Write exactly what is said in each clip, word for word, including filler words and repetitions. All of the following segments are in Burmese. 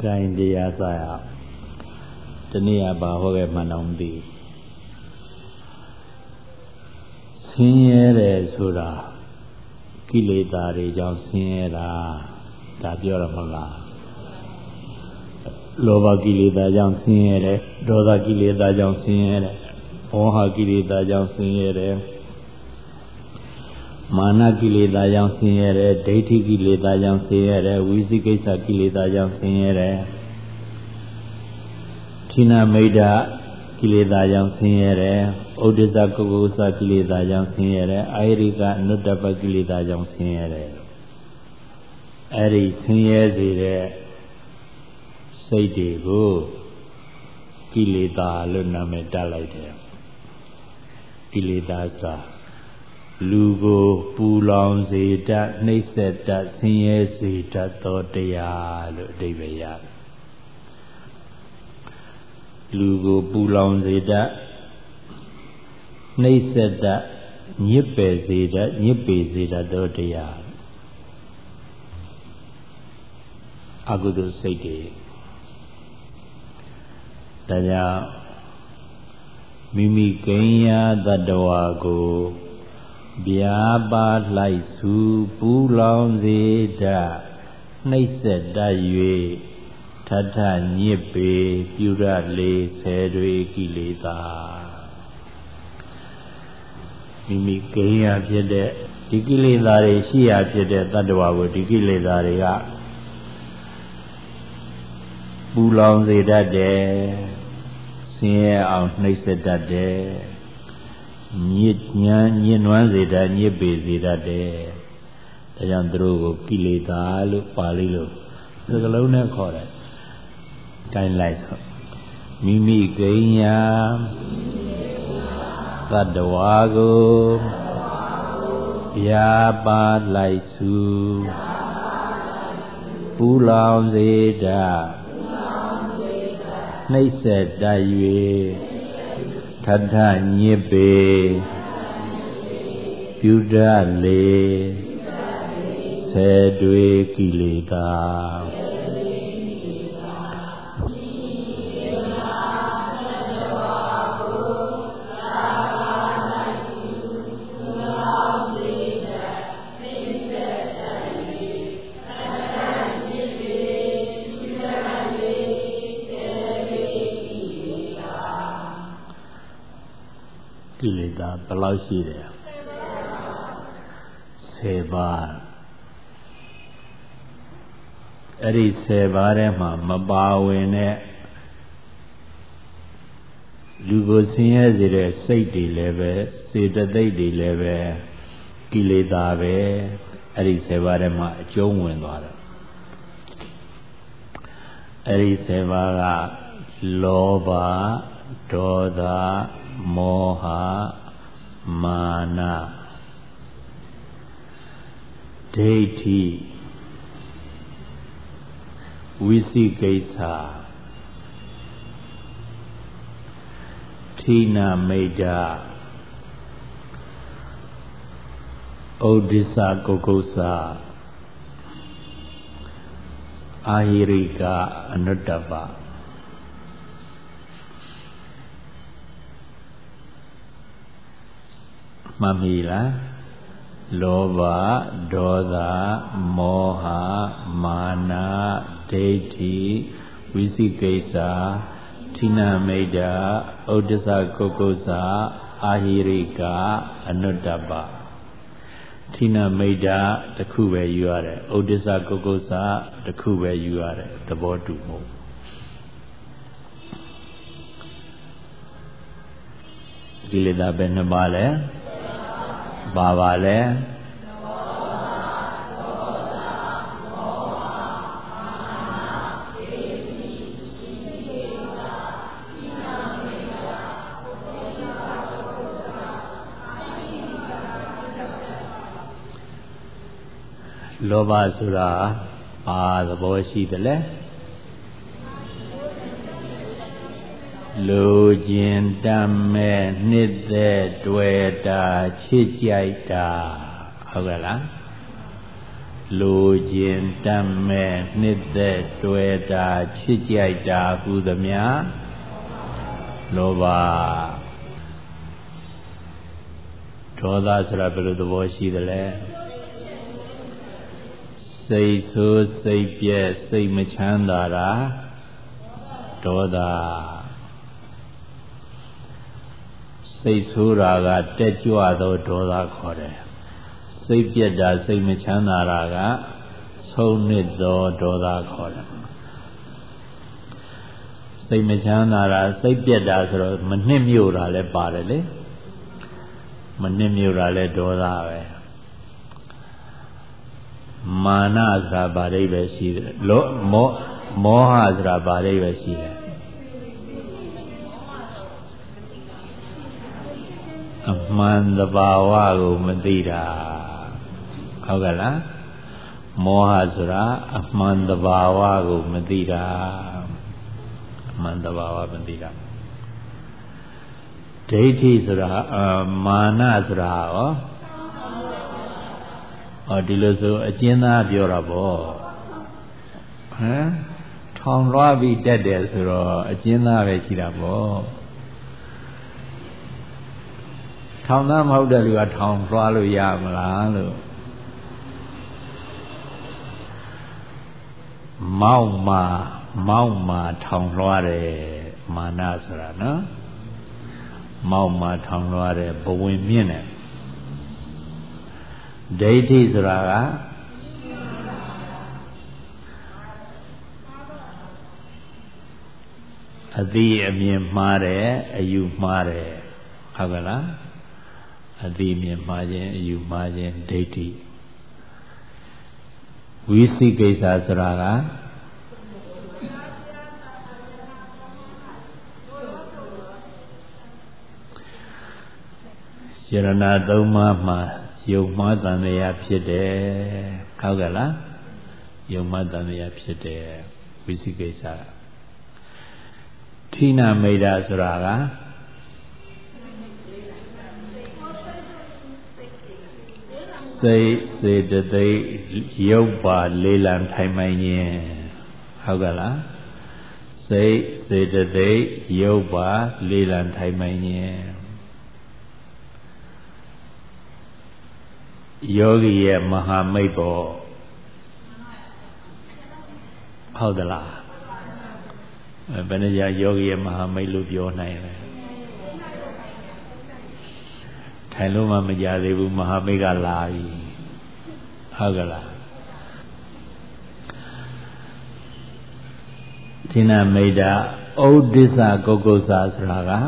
Kain dia saya Tenia bahwa manamdi Sinyere surah Kileta rejang sinyera Tabiora mala Loba kileta jang sinyere Doda kileta jang sinyere Oha kileta jang sinyere Mana kileta jang sinyere Deiti kileta jang sinyere Wisikesa kileta jang sinyere Tina Maida kileta jang sinyere Odisa kukusa kileta jang sinyere Airika nutapa kileta jang sinyere Eri sinyere zire Saiti ko Kileta luna me dalaide Kileta sa Lugo pulang zeta Niseta sinyere zeta Todaya lu deveya Lugo pulang zeta Niseta Nyipe zeta Nyipe zeta Todaya Aku tu saiti Daya Mimi kenya tadawa ko Biaba laisu pulang zeda Naiseda yue Tata nyepe Pyura le sedwe kileta Mimi kenya piede Dikileta re siya piede tadawa ko Dikileta re ya Pulang zeda de Siya ang naiseda de Nyit nya nyinwan zeda nyipe zeda de Dayang terugo kileta lu pali lu Segalau na kore Kain lai so Mimi kenya Tadawago Biaba laisu Pulang zeda Naiseda yue Tata nyepe Pyuda le Sedwe kileta Kileta belau si dia Seba Eri seba re ma Mabawe ne Lugo sinya zire Saiti lebe Seta daiti lebe Kileta be Eri seba re ma Achong wen dwara Eri seba ga Loba Doda Moha Mana Deiti Wisikesa Tina Maida Odisa Kokosa Ahirika Anuttapa Mamila Loba Doda Moha Mana Deiti Wisikesa Tina Maida Odisa Kokosa Ahirika Anuttapa Tina Maida Takube Yuare Odisa Kokosa Takube Yuare The Bodu Mo Kileta Benabale Baba le Loba sura Ba the boy she the le Lo jin damme nidde dweda chit jaita Hogala လိုချင်တတ်မဲ့နှစ်သက်တွေ့တာချစ်ကြိုက်တာဟူသမျှလောဘဒေါသဆိုတာဘယ်လိုသဘောရှိသလဲစိတ်ဆိုးစိတ်ပြည့်စိတ်မချမ်းသာတာဒေါသစိတ်ဆိုးတာကတက်ကြွသောဒေါသခေါ်တယ်စိတ်ပြည့်တာစိတ်မချမ်းသာတာကဆုံးနစ်သောဒေါသခေါ်တယ်စိတ်မချမ်းသာတာစိတ်ပြည့်တာဆိုတော့မနှစ်မြို့တာလည်းပါတယ်လေမနှစ်မြို့တာလည်းဒေါသပဲမာနဆိုတာဗာရိပဲရှိတယ်လောမောမောဟဆိုတာဗာရိပဲရှိတယ်အမှန်တဘာဝကိုမသိတာဟုတ်ကဲ့လားမောဟဆိုတာအမှန်တဘာဝကိုမသိတာအမှန်တဘာဝမသိတာဒိဋ္ဌိဆိုတာမာနဆိုတာရောအော်ဒီလိုဆိုအကျဉ်းသားပြောတာပေါ့ဟမ်ထောင်လွှားပြီးတက်တယ်ဆိုတော့အကျဉ်းသားပဲရှိတာပေါ့ထောင်သားမဟုတ်တဲ့လူကထောင်လွှားလို့ရမလားလို့မောက်မာမောက်မာထောင်လွှားတယ်မာနဆိုတာနော်မောက်မာထောင်လွှားတယ်ဘဝင်မြင့်တယ်ဒိဋ္ဌိဆိုတာကအသိအမြင်မှားတယ်အယူမှားတယ်ဟုတ်ကဲ့လားအသိအမြင်မှားခြင်းအယူမှားခြင်းဒိဋ္ဌိဝိသိကိစ္စဆိုတာကယရဏသုံးပါးမှာယုံမှားတန်တရားဖြစ်တယ်ဟုတ်ကဲ့လားယုံမှားတန်တရားဖြစ်တယ်ဝိသိကိစ္စဌိနမိတ်တာဆိုတာကစိတ်စေတသိက်ရုပ်ပါလေးလံထိုင်မှန်ခြင်းဟုတ်ကဲ့လားစိတ်စေတသိက်ရုပ်ပါလေးလံထိုင်မှန်ခြင်းယောဂီရဲ့မဟာမိတ်ပေါ်ဟုတ်သလားဘယ်နှကြယောဂီရဲ့မဟာမိတ်လို့ပြောနိုင်လဲထိုင်လို့မှမကြသေးဘူးမဟာမိတ်ကလာပြီဟုတ်ကလားဌိနမိတ်တာဩဒိစ္စကုက္ကုဆာဆိုတာက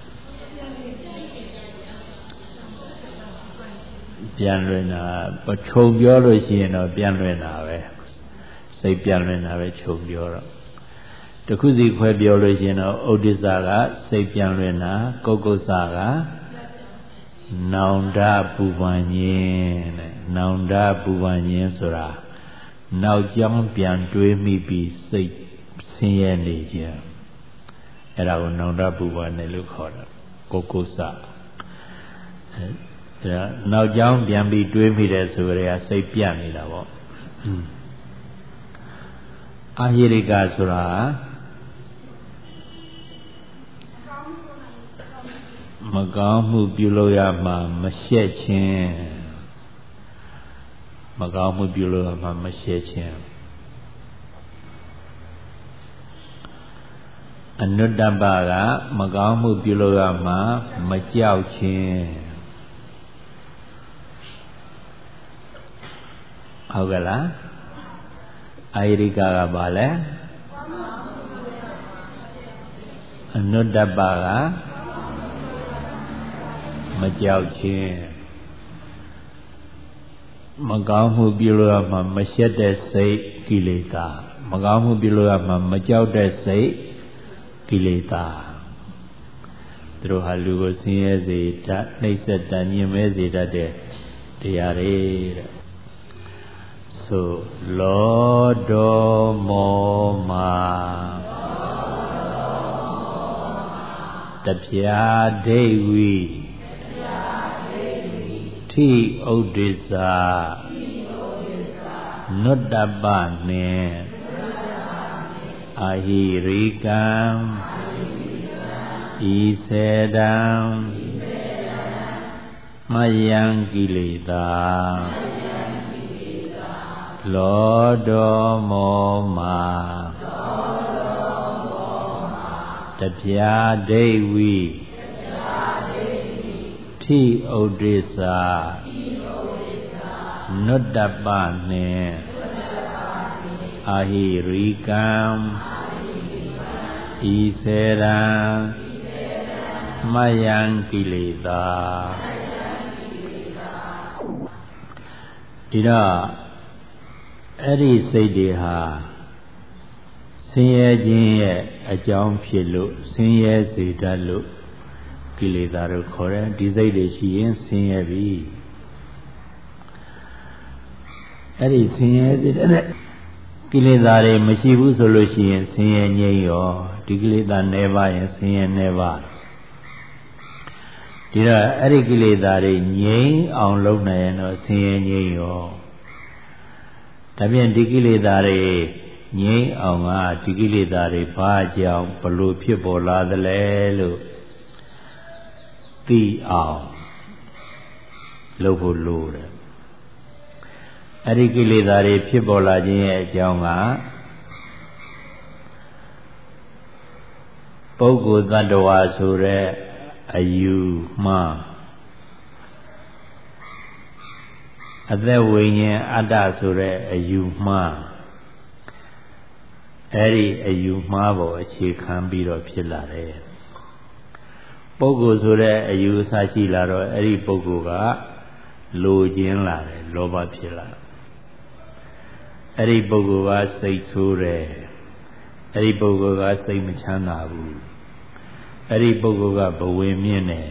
ပြန်လွင်တာခြုံပြောလို့ရှိရင်တော့ပြန်လွင်တာပဲစိတ်ပြန်လွင်တာပဲခြုံပြောတော့တခုစီခွဲပြောလို့ရှိရင်တော့ဩဒိစ္စကစိတ်ပြန်လွင်တာကုက္ကုဆာကနောင်တပူပန်ခြင်းတဲ့နောင်တပူပန်ခြင်းဆိုတာနောက်ကြောင်းပြန်တွေးမိပြီးစိတ်ဆင်းရဲနေခြင်းအဲ့ဒါကိုနောင်တပူပန်တယ်လို့ခေါ်တာကုက္ကုဆာအဲနောက်ကြောင်းပြန်ပြီးတွေးမိတယ်ဆိုကြတဲ့စိတ်ပြတ်နေတာပေါ့အာဟိရိကဆိုတာမကောင်းမှုပြုလို့ရမှမရှက်ခြင်းမကောင်းမှုပြုလို့ရမှမရှက်ခြင်းအနုတ္တပကမကောင်းမှုပြုလို့ရမှမကြောက်ခြင်းဟုတ်ကဲ့လားအာဟိရိကကဘာလဲအနုတ္တပကမကြောက်ခြင်းမကောင်းမှုပြုလို့ရမှမရှက်တဲ့စိတ်ကိလေသာမကောင်းမှုပြုလို့ရမှမကြောက်တဲ့စိတ်ကိလေသာသူတို့ဟာလူကိုဆင်းရဲစေတတ်နှိပ်စက်တတ်ညှဉ်းမဲစေတတ်တဲ့တရားတွေတဲ့ဆိုလောဒေါမောမာတပြာဒိဋ္ဌိထိဥဒိစ္စ Nuttapa ne Ahirikam Isedam Mayang Kileta Lodo Moma Tapya Devi Thi Odisa Nuttapa ne Ahirikam Isedam Mayang Kileta ဒီတော့အဲ့ဒီစိတ်တွေဟာဆင်းရဲခြင်းရဲ့အကြောင်းဖြစ်လို့ဆင်းရဲစေတတ်လို့ကိလေသာတို့ခေါ်တယ်ဒီစိတ်တွေရှိရင်ဆင်းရဲပြီအဲ့ဒီဆင်းရဲစေတဲ့ကိလေသာတွေမရှိဘူးဆိုလို့ရှိရင်ဆင်းရဲငြိမ်းရောဒီကိလေသာနှဲပါရင်ဆင်းရဲနှဲပါဒီတော့အဲ့ဒီကိလေသာတွေငြိမ်းအောင်လုပ်နိုင်ရင်တော့ဆင်းရဲငြိမ်းရောဒါပြန်ဒီကိလေသာတွေငြိမ်းအောင်ကဒီကိလေသာတွေဘာကြောင့်ဘလို့ဖြစ်ပေါ်လာသလဲလို့သိအောင်လုပ်ဖို့လိုတယ်အဲ့ဒီကိလေသာတွေဖြစ်ပေါ်လာခြင်းရဲ့အကြောင်းကပုဂ္ဂိုလ်တ attva ဆိုတဲ့အယူမှားအသက်ဝိညာဉ်အတ္တဆိုတဲ့အယူမှားအဲ့ဒီအယူမှားပေါ်အခြေခံပြီးတော့ဖြစ်လာတယ်ပုဂ္ဂိုလ်ဆိုတဲ့အယူအဆရှိလာတော့အဲ့ဒီပုဂ္ဂိုလ်ကလိုခြင်းလာတယ်လောဘဖြစ်လာအဲ့ဒီပုဂ္ဂိုလ်ကစိတ်ဆိုးတယ်အဲ့ဒီပုဂ္ဂိုလ်ကစိတ်မချမ်းသာဘူးအဲ့ဒီပုဂ္ဂိုလ်ကဘဝင်မြင့်တယ်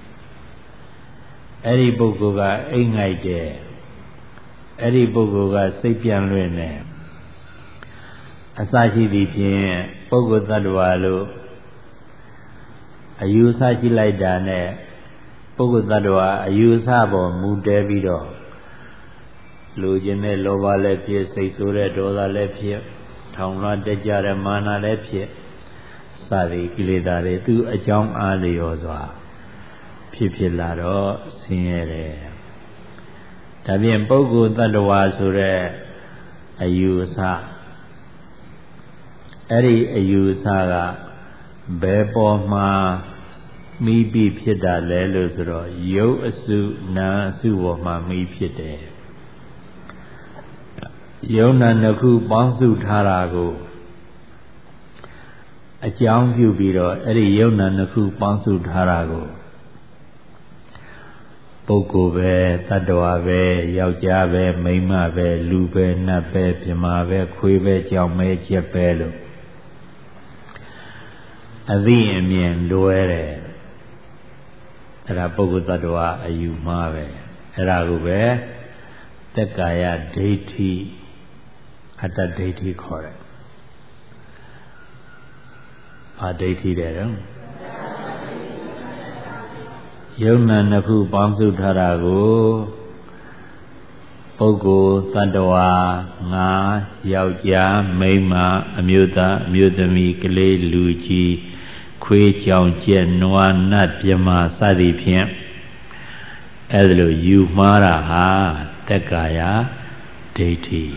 အဲ့ဒီပုဂ္ဂိုလ်ကအိမ်ငိုက်တယ်အဲ့ဒီပုဂ္ဂိုလ်ကစိတ်ပြန်လွင့်တယ်အစရှိသည်ဖြင့်ပုဂ္ဂိုလ်တ attva လို့အယူအဆရှိလိုက်တာနဲ့ပုဂ္ဂိုလ်တ attva အယူအဆပေါ်မူတည်ပြီးတော့လိုချင်တဲ့လောဘလည်းဖြစ်စိတ်ဆိုးတဲ့ဒေါသလည်းဖြစ်ထောင်လွှတ်တက်ကြတဲ့မာနလည်းဖြစ်စသည်ကိလေသာတွေသူအကြောင်းအားလျော်စွာဖြစ်ဖြစ်လာတော့ဆင်းရဲတယ်ဒါဖြင့်ပုဂ္ဂိုလ်တ attva ဆိုတဲ့အယူအဆအဲ့ဒီအယူအဆကဘယ်ပေါ်မှာမိပြီးဖြစ်တာလဲလို့ဆိုတော့ရုပ်အစုနာအစုပေါ်မှာမိဖြစ်တယ်ယုံနာနှစ်ခုပေါင်းစုထားတာကိုအကြောင်းပြုပြီးတော့အဲ့ဒီယုံနာနှစ်ခုပေါင်းစုထားတာကိုပုဂ္ဂိုလ်ပဲတ attva ပဲယောက်ျားပဲမိန်းမပဲလူပဲနတ်ပဲပြမာပဲခွေးပဲကြောင်ပဲကြက်ပဲလို့အသိအမြင်လွဲတယ်အဲ့ဒါပုဂ္ဂိုလ်တ attva အယူမှားပဲအဲ့ဒါကိုပဲတက္ကာယဒိဋ္ဌိအတ္တဒိဋ္ဌိခေါ်တယ်ဘာဒိဋ္ဌိတဲ့တော့ယုံနာနှစ်ခုပေါင်းစုထားတာကိုပုဂ္ဂိုလ်တ attva ငါယောက်ျားမိန်းမအမျိုးသားအမျိုးသမီးကလေးလူကြီးခွေးကြောင်ကြက်နွားနတ်ပြမာစသည်ဖြင့်အဲ့ဒါလိုယူမှားတာဟာတက္ကာယဒိဋ္ဌိ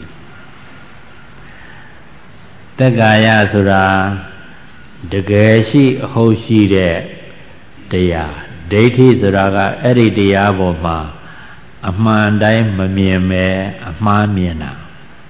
တက္ကာယဆိုတာတကယ်ရှိအဟုတ်ရှိတဲ့တရားဒိဋ္ဌိဆိုတာကအဲ့ဒီတရားပေါ်မှာအမှန်တိုင်းမမြင်ပဲအမှားမြင်တာ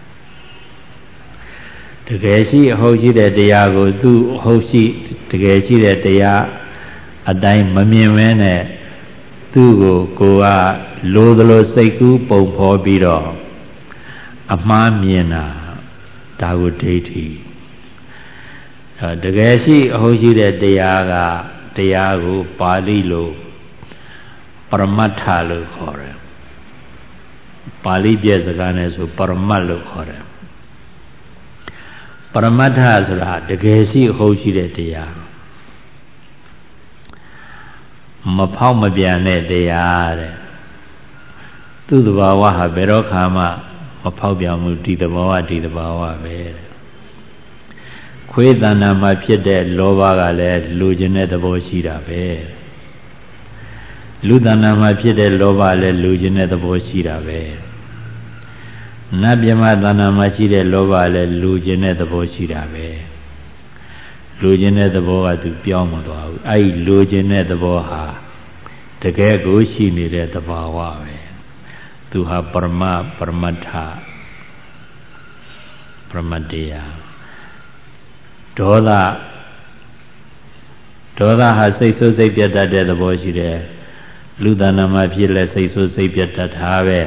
တကယ်ရှိအဟုတ်ရှိတဲ့တရားကိုသူ့အဟုတ်ရှိတကယ်ရှိတဲ့တရားအတိုင်းမမြင်ပဲနဲ့သူ့ကိုကိုကလိုသလိုစိတ်ကူးပုံဖော်ပြီးတော့အမှားမြင်တာဒါကိုဒိဋ္ဌိတကယ်ရှိအဟုတ်ရှိတဲ့တရားကတရားကိုပါဠိလိုပရမတ္ထလို့ခေါ်တယ်ပါဠိပြည့်စကားနဲ့ဆိုပရမတ်လို့ခေါ်တယ်ပရမတ္ထဆိုတာတကယ်ရှိအဟုတ်ရှိတဲ့တရားမဖောက်မပြန်တဲ့တရားတဲ့သူ့သဘာဝဟာဘယ်တော့ခါမှမဖောက်ပြန်မှုဒီသဘောကဒီသဘာဝပဲခွေးတဏ္ဍာမှာဖြစ်တဲ့လောဘကလည်းလူကျင်တဲ့သဘောရှိတာပဲလူတဏ္ဍာမှာဖြစ်တဲ့လောဘလည်းလူကျင်တဲ့သဘောရှိတာပဲနတ်မြမတဏ္ဍာမှာရှိတဲ့လောဘလည်းလူကျင်တဲ့သဘောရှိတာပဲလူကျင်တဲ့သဘောကသူပြောင်းမသွားဘူးအဲ့ဒီလူကျင်တဲ့သဘောဟာတကယ်ကိုရှိနေတဲ့သဘာဝပဲသူဟာပရမပရမတ္ထပရမတ္တရားဒေါသဒေါသဟာစိတ်ဆိုးစိတ်ပြတ်တတ်တဲ့သဘောရှိတယ်လူတဏ္ဍာမှာဖြစ်လဲစိတ်ဆိုးစိတ်ပြတ်တတ်တာပဲ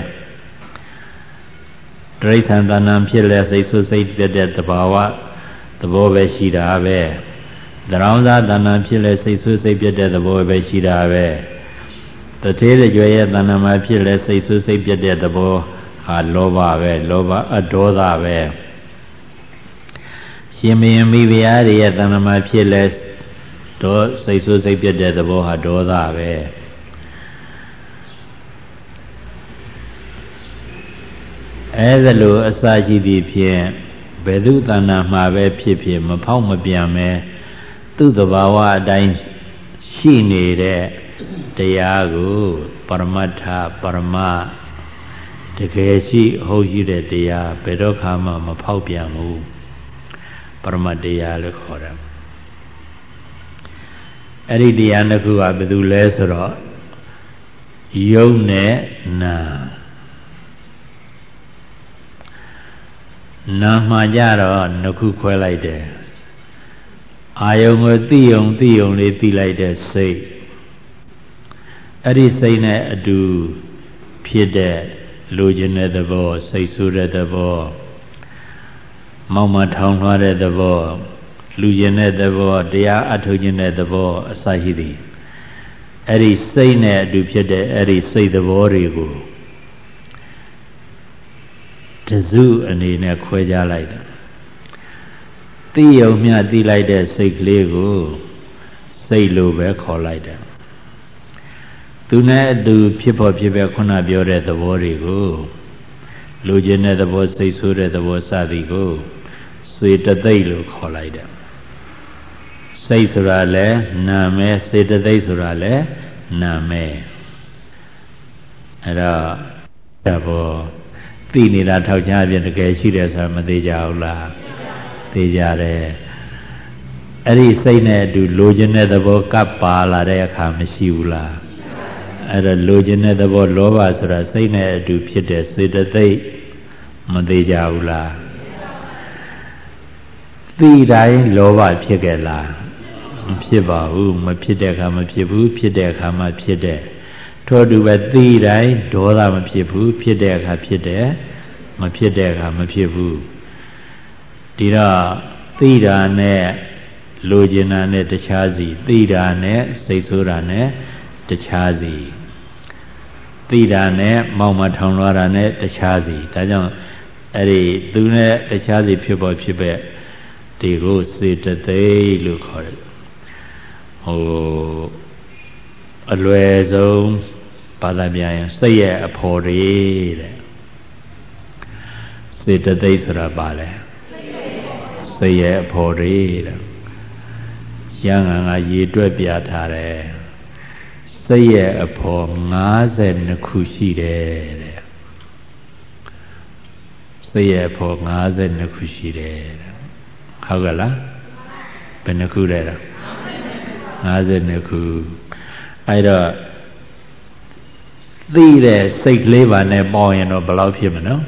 တိရစ္ဆာန်တဏ္ဍာဖြစ်လဲစိတ်ဆိုးစိတ်ပြတ်တဲ့သဘာဝသဘောပဲရှိတာပဲသရောင်းစားတဏ္ဍာဖြစ်လဲစိတ်ဆိုးစိတ်ပြတ်တဲ့သဘောပဲရှိတာပဲတထေးကြွယ်ရဲ့တဏ္ဍာမှာဖြစ်လဲစိတ်ဆိုးစိတ်ပြတ်တဲ့သဘောဟာလောဘပဲလောဘအဒေါသပဲရှင်မင်းမိဖုရားတွေရဲ့တဏ္ဍာမှာဖြစ်လဲဒေါစိတ်ဆိုးစိတ်ပြတ်တဲ့သဘောဟာဒေါသပဲအဲဒါလိုအစာရှိသည်ဖြင့်ဘယ်သူတဏ္ဍာမှာပဲဖြစ်ဖြစ်မဖောက်မပြန်မဲသူ့သဘာဝအတိုင်းရှိနေတဲ့တရားကိုပရမတ္ထပရမတကယ်ရှိဟုတ်ရှိတဲ့တရားဘယ်တော့ခါမှမဖောက်ပြန်ဘူးပရမတ္တရားလို့ခေါ်တယ်အဲ့ဒီတရားတစ်ခုကဘယ်သူလဲဆိုတော့ယုံနဲ့နာနာမှာကြတော့နှစ်ခုခွဲလိုက်တယ်အာယုံကိုသိယုံသိယုံလေးသိလိုက်တဲ့စိတ်အဲ့ဒီစိတ်နဲ့အတူဖြစ်တဲ့လိုချင်တဲ့သဘောစိတ်ဆိုးတဲ့သဘောမောက်မထောင်လွှားတဲ့သဘောလူကျင်တဲ့သဘောတရားအထုတ်ခြင်းတဲ့သဘောအစရှိသည်အဲ့ဒီစိတ်နဲ့အတူဖြစ်တဲ့အဲ့ဒီစိတ်သဘောတွေကိုတစုအနေနဲ့ခွဲခြားလိုက်တာသိယုံမျှသိလိုက်တဲ့စိတ်ကလေးကိုစိတ်လိုပဲခေါ်လိုက်တယ်သူနဲ့အတူဖြစ်ဖို့ဖြစ်ပဲခုနပြောတဲ့သဘောတွေကိုလူကျင်တဲ့သဘောစိတ်ဆိုးတဲ့သဘောစသည်ကိုစေတသိက်လို့ခေါ်လိုက်တယ်စိတ်ဆိုတာလဲနာမဲစေတသိက်ဆိုတာလဲနာမဲအဲ့တော့ဒါဘောသိနေတာထောက်ချအပြင်တကယ်ရှိတယ်ဆိုတာမသေးကြဘူးလားသိကြတယ်အဲ့ဒီစိတ်နဲ့အတူလိုချင်တဲ့သဘောကပ်ပါလာတဲ့အခါမရှိဘူးလားအဲ့ဒါလိုချင်တဲ့သဘောလောဘဆိုတာစိတ်နဲ့အတူဖြစ်တဲ့စေတသိက်မသေးကြဘူးလားသိတိုင်းလောဘဖြစ်ခဲ့လားမဖြစ်ပါဘူးမဖြစ်တဲ့အခါမဖြစ်ဘူးဖြစ်တဲ့အခါမှဖြစ်တဲ့ထို့တူပဲသိတိုင်းဒေါသမဖြစ်ဘူးဖြစ်တဲ့အခါဖြစ်တယ်မဖြစ်တဲ့အခါမဖြစ်ဘူးဒီတော့သိတာနဲ့လိုချင်တာနဲ့တခြားစီသိတာနဲ့စိတ်ဆိုးတာနဲ့တခြားစီသိတာနဲ့မောက်မထောင်လွှားတာနဲ့တခြားစီဒါကြောင့်အဲ့ဒီသူနဲ့တခြားစီဖြစ်ပေါ်ဖြစ်ပဲဒီကိုစေတသိက်လို့ခေါ်တယ်ဟိုအလွယ်ဆုံးဘာသာပြန်ရင်စိတ်ရဲ့အဖော်တွေတဲ့စေတသိက်ဆိုတာဘာလဲစိတ်ရဲ့အဖော်တွေတဲ့ကျမ်းဂန်ကရေတွက်ပြထားတယ်စိတ်ရဲ့အဖော်၅၂ခုရှိတယ်တဲ့စိတ်ရဲ့အဖော်၅၂ခုရှိတယ်တဲ့ဟုတ်ကဲ့လားဘယ်နှခုလဲတော့၅၂ခုအဲ့တော့သိတဲ့စိတ်ကလေးပါနဲ့ပေါင်းရင်တော့ဘယ်လောက်ဖြစ်မနော်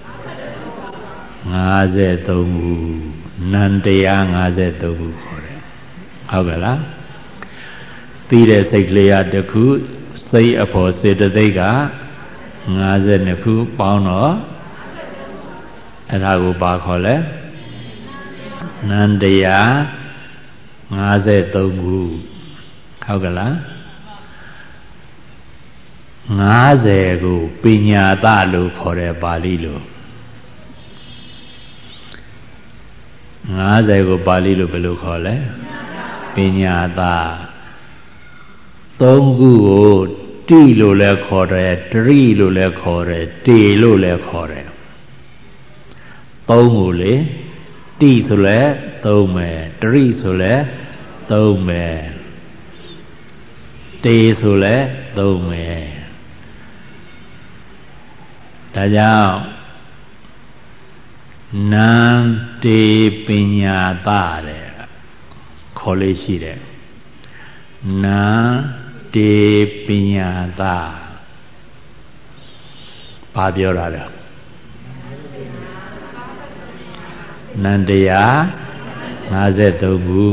၅၃ခုနန္တရား၅၃ခုခေါ်တယ်ဟုတ်ကဲ့လားသိတဲ့စိတ်ကလေးကတစ်ခုစိတ်အဖို့စေတသိက်က၅၂ခုပေါင်းတော့အဲ့ဒါကိုပါခေါ်လဲနန္တရား၅၃ခုဟုတ်ကဲ့လား၅၀ကိုပညာတလို့ခေါ်တယ်ပါဠိလို၅၀ကိုပါဠိလိုဘယ်လိုခေါ်လဲပညာတသုံးခုကိုတိလို့လည်းခေါ်တယ်တရိလို့လည်းခေါ်တယ်တေလို့လည်းခေါ်တယ်သုံးခုလေတိဆိုလဲသုံးမယ်တရိဆိုလဲသုံးမယ်တေဆိုလဲသုံးမယ်ဒါကြောင့်နန္တေပညာသတဲ့ခေါ်လေးရှိတယ်နန္တေပညာသဘာပြောတာလဲနန္တရား၅၃ခု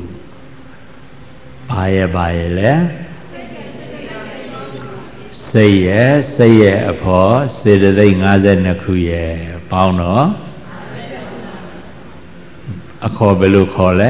ဘာရဲ့ဘာရဲ့လဲစိတ်ရဲ့စိတ်ရဲ့အဖို့စေတသိက်၅၂ခုရဲ့ပေါင်းတော့အခေါ်ဘယ်လိုခေါ်လဲ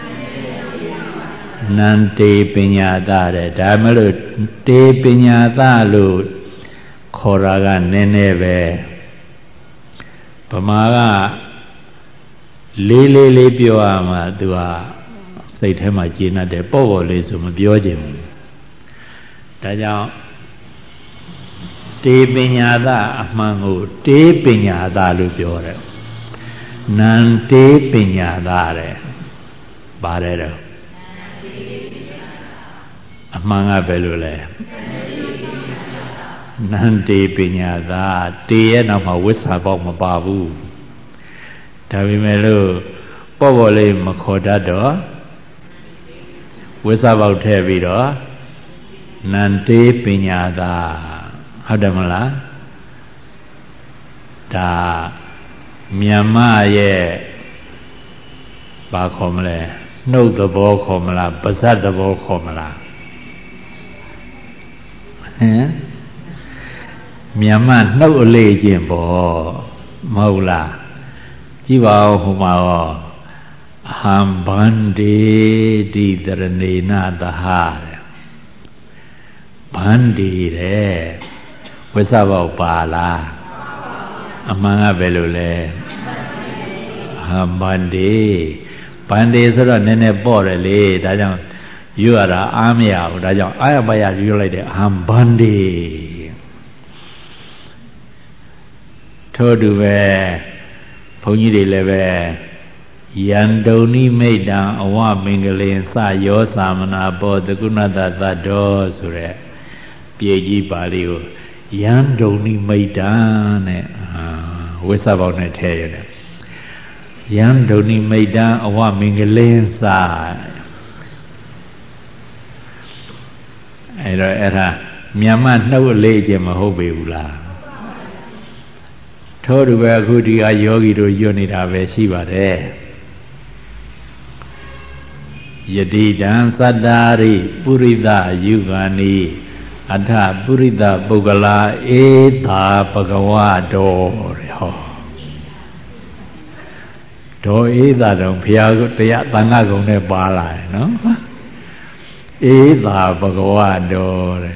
နန္တေပညာသတဲ့ဒါမှမဟုတ်တေပညာသလို့ခေါ်တာကနည်းနည်းပဲဗမာကလေးလေးလေးပြောရမှာသူကစိတ်ထဲမှာကျေနပ်တယ်ပေါ့ပေါ့လေးဆိုမပြောချင်ဘူးဒါကြောင့်တေပညာသအမှန်ကိုတေပညာသလို့ပြောတယ်နန္တေပညာသတဲ့ပါတယ်တော့အမှန်ကဘယ်လိုလဲနန္တေပညာသတေရဲ့နောက်မှာဝိစာပေါက်မပါဘူးဒါပေမဲ့လို့ပေါ့ပေါ့လေးမခေါ်တတ်တော့ဝိစာပေါက်ထည့်ပြီးတော့နန္တေပညာသဟုတ်တယ်မလားဒါမြန်မာရဲ့ဘာခေါ်မလဲနှုတ်သဘောခေါ်မလားပါဇတ်သဘောခေါ်မလားဟမ်မြန်မာနှုတ်အလေးချင်းပေါ့မဟုတ်လားကြည့်ပါဦးဟိုမှာရောအဟံဗန္တိတိတရဏေနသဟတဲ့ဗန္တိတဲ့ဝိသဘောပါလားအမှန်ကဘယ်လိုလဲအဟံဗန္တိဗန္တိဆိုတော့နည်းနည်းပေါ့တယ်လေဒါကြောင့်ရွတ်ရတာအားမရဘူးဒါကြောင့်အာရပါရရွတ်လိုက်တယ်အဟံဗန္တိထို့တူပဲဘုန်းကြီးတွေလည်းပဲယန္တုန်နိမိတ်တံအဝမင်္ဂလင်စယောသာမနာဘောတကုဏတသတ္တောဆိုတဲ့ပြေကြီးပါဠိကိုယန္တုန်နိမိတ်တံနဲ့ဝိသဘောက်နဲ့ထည့်ရတယ်ယန္တုန်နိမိတ်တံအဝမင်္ဂလင်စအဲ့တော့အဲ့ဒါမြန်မာနှုတ်အလေးချင်းမဟုတ်ပေဘူးလားထို့တူပဲအခုဒီဟာယောဂီတို့ညွတ်နေတာပဲရှိပါတယ်ယတိတံသတ္တာရိပုရိသယုဂာနိအထပုရိသပုဂ္ဂလာဧသာဘဂဝတောတဲ့ဟောဒေါ်ဧသာတော်ဘုရားတရားသံဃာကုံနဲ့ပါလာတယ်နော်ဧသာဘဂဝတောတဲ့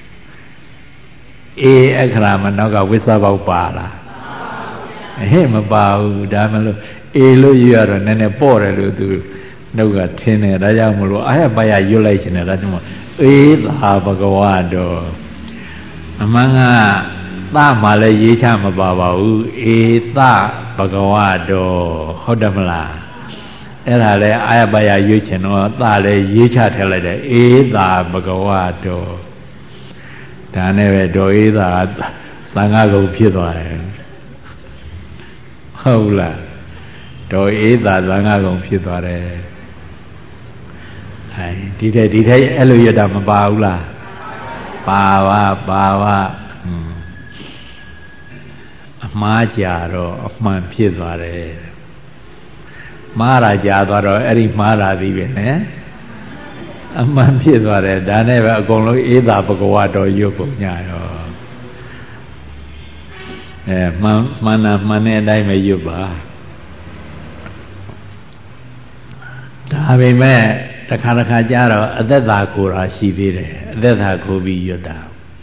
ဧအခရာမနောက်ကဝိသဘောက်ပါလားဟဲ့မပါဘူးဒါမှမလို့အေလို့ရွရတော့နည်းနည်းပေါ့တယ်လို့သူနှုတ်ကထင်းတယ်ဒါကြောင့်မလို့အာရပါရရွတ်လိုက်ရှင်တယ်ဒါကြောင့်အေသာဘဂဝတောအမှန်ကသမှလည်းရေးချမပါပါဘူးအေသဘဂဝတောဟုတ်တယ်မလားအဲ့ဒါလည်းအာရပါရရွတ်ချင်တော့သလည်းရေးချထည့်လိုက်တယ်အေသာဘဂဝတောဒါနဲ့ပဲဒေါ်အေသာသံဃာကုံဖြစ်သွားတယ်ဟုတ်လားဒေါ်အေးသာသံဃာကုံဖြစ်သွားတယ်အဲဒီတဲ့ဒီတဲ့အဲ့လိုရတာမပါဘူးလားပါပါပါပါအမှားကြတော့အမှန်ဖြစ်သွားတယ်မှားတာကြသွားတော့အဲ့ဒီမှားတာသည်ပဲနဲ့အမှန်ဖြစ်သွားတယ်ဒါနဲ့ပဲအကုန်လုံးအေးသာဘဂဝါတော်ရွတ်ကုန်ကြရောအဲမှန်မှန်တာမှန်တဲ့အတိုင်းပဲရွတ်ပါဒါပေမဲ့တစ်ခါတစ်ခါကြတော့အသက်သာကိုယ်ရာရှိသေးတယ်အသက်သာကိုပြီးရွတ်တာ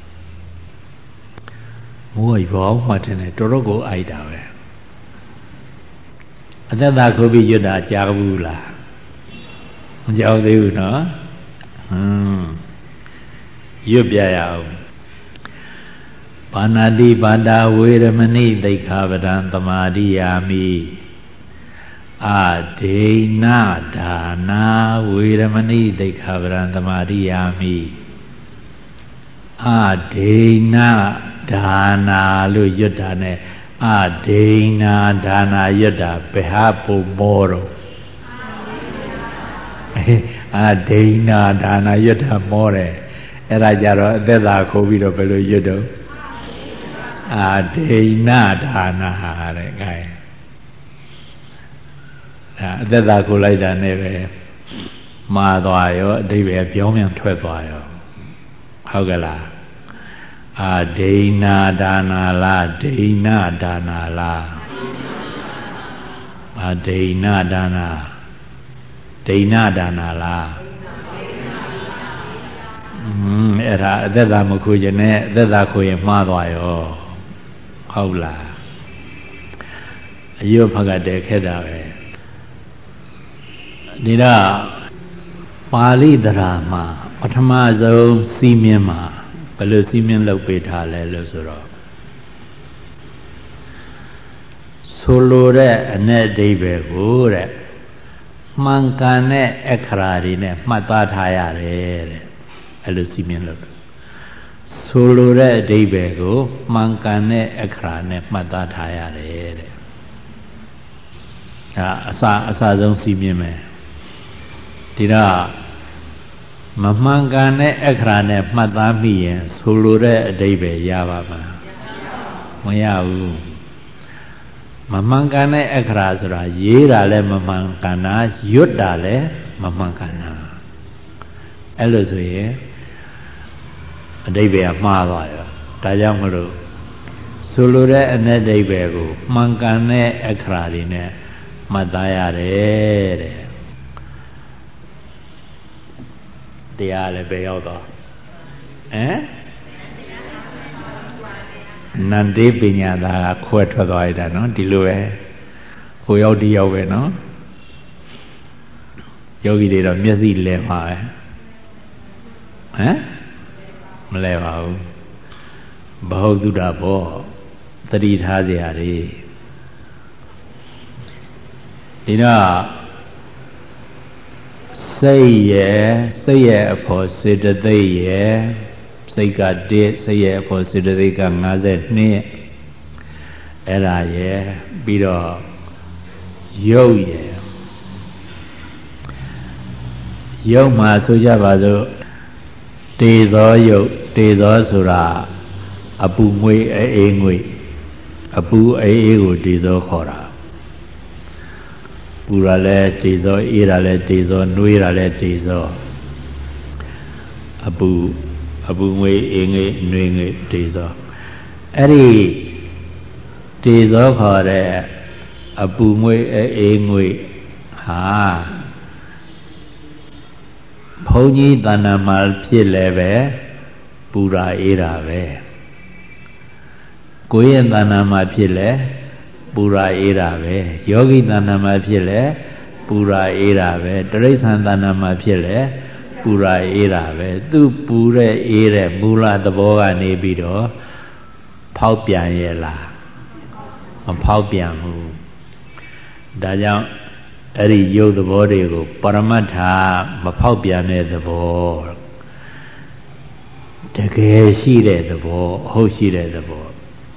မိုးရောမှတ်တယ်တော်တော်ကိုအိုက်တာပဲအသက်သာကိုပြီးရွတ်တာကြားဘူးလားမကြောက်သေးဘူးနော်ဟွန်းရွတ်ပြရအောင်ဘပါဏာတိပါဒဝေရမဏိသိက္ခာပဒံသမာဓိယာမိအဒိဏဒါနာဝေရမဏိသိက္ခာပဒံသမာဓိယာမိအဒိဏဒါနာလို့ရွတ်တာနဲ့အဒိဏဒါနာရွတ်တာဘယ်ဟာပုံမောတော့အဒိဏဒါနာရွတ်တာမောတယ်အဲ့ဒါကြတော့အသက်သာခိုးပြီးတော့ဘယ်လိုရွတ်တော့အဒိဏဒါနာတဲ့ကဲဒါအသက်သာခိုးလိုက်တာနဲ့ပဲမှားသွားရောအဓိပ္ပာယ်ပြောင်းပြန်ထွက်သွားရောဟုတ်ကလားအဒိဏဒါနာလားဒိဏဒါနာလားအဒိဏဒါနာဒိဏဒါနာလားอืมအဲ့ဒါအသက်သာမခိုးခြင်းနဲ့အသက်သာခိုးရင်မှားသွားရောဟုတ်လားအယုဖကတဲခဲ့တာပဲဒီတော့ပါဠိတရားမှာပထမဆုံးစီမင်းမှာဘယ်လိုစီမင်းလုပ်ပေးထားလဲလို့ဆိုတော့ဆိုလိုတဲ့အ내အဓိပ္ပာယ်ကိုတဲ့မှန်ကန်တဲ့အခရာတွေနဲ့မှတ်သားထားရတယ်တဲ့အဲ့လိုစီမင်းလုပ်ဆိုလိုတဲ့အဓိပ္ပာယ်ကိုမှန်ကန်တဲ့အခရာနဲ့မှတ်သားထားရတယ်တဲ့ဒါအစအစဆုံးစီမင်းပဲဒီတော့မမှန်ကန်တဲ့အခရာနဲ့မှတ်သားမိရင်ဆိုလိုတဲ့အဓိပ္ပာယ်ရပါမလားမရဘူးမမှန်ကန်တဲ့အခရာဆိုတာရေးတာလည်းမမှန်ကန်တာရွတ်တာလည်းမမှန်ကန်တာအဲ့လိုဆိုရင်အဓိပ္ပာယ်မှားသွားရောဒါကြောင့်မလို့ဆိုလိုတဲ့အ내အဓိပ္ပာယ်ကိုမှန်ကန်တဲ့အခရာတွေနဲ့မှတ်သားရတယ်တဲ့တရားလည်းပဲရောက်တော့ဟမ်နန္တိပညာသာခွဲထွက်သွားရတာနော်ဒီလိုပဲဟိုရောက်ဒီရောက်ပဲနော်ယောဂီတွေတော့မျက်စိလဲမှာပဲဟမ်မလဲပါဘူးဘဟုတုတဘောသတိထားစရာတွေဒီတော့စိတ်ရဲ့စိတ်ရဲ့အဖို့စေတသိက်ရဲ့စိတ်ကတည်းစိတ်ရဲ့အဖို့စေတသိက်က၅၂အဲ့ဒါရဲ့ပြီးတော့ရုပ်ရဲ့ရုပ်မှာဆိုကြပါစို့တေဇောရုပ်တေဇောဆိုတာအပူငွေအေးငွေအပူအေးအေးကိုတေဇောခေါ်တာပူရလဲတေဇောအေးရလဲတေဇောနှွေးရလဲတေဇောအပူအပူငွေအေးငွေနှွေးငွေတေဇောအဲ့ဒီတေဇောခေါ်တဲ့အပူငွေအေးငွေဟာဘုန်းကြီးတဏ္ဍာမှာဖြစ်လဲပဲပူရာအေးတာပဲကိုယ်ရဲ့တဏ္ဍာမှာဖြစ်လဲပူရာအေးတာပဲယောဂီတဏ္ဍာမှာဖြစ်လဲပူရာအေးတာပဲတိရစ္ဆာန်တဏ္ဍာမှာဖြစ်လဲပူရာအေးတာပဲသူပူတဲ့အေးတဲ့မူလသဘောကနေပြီးတော့ဖောက်ပြန်ရဲ့လားမဖောက်ပြန်ဘူးဒါကြောင့်အဲ့ဒီယုတ်သဘောတွေကိုပရမတ္ထမဖောက်ပြန်တဲ့သဘောတကယ်ရှိတဲ့သဘောဟုတ်ရှိတဲ့သဘော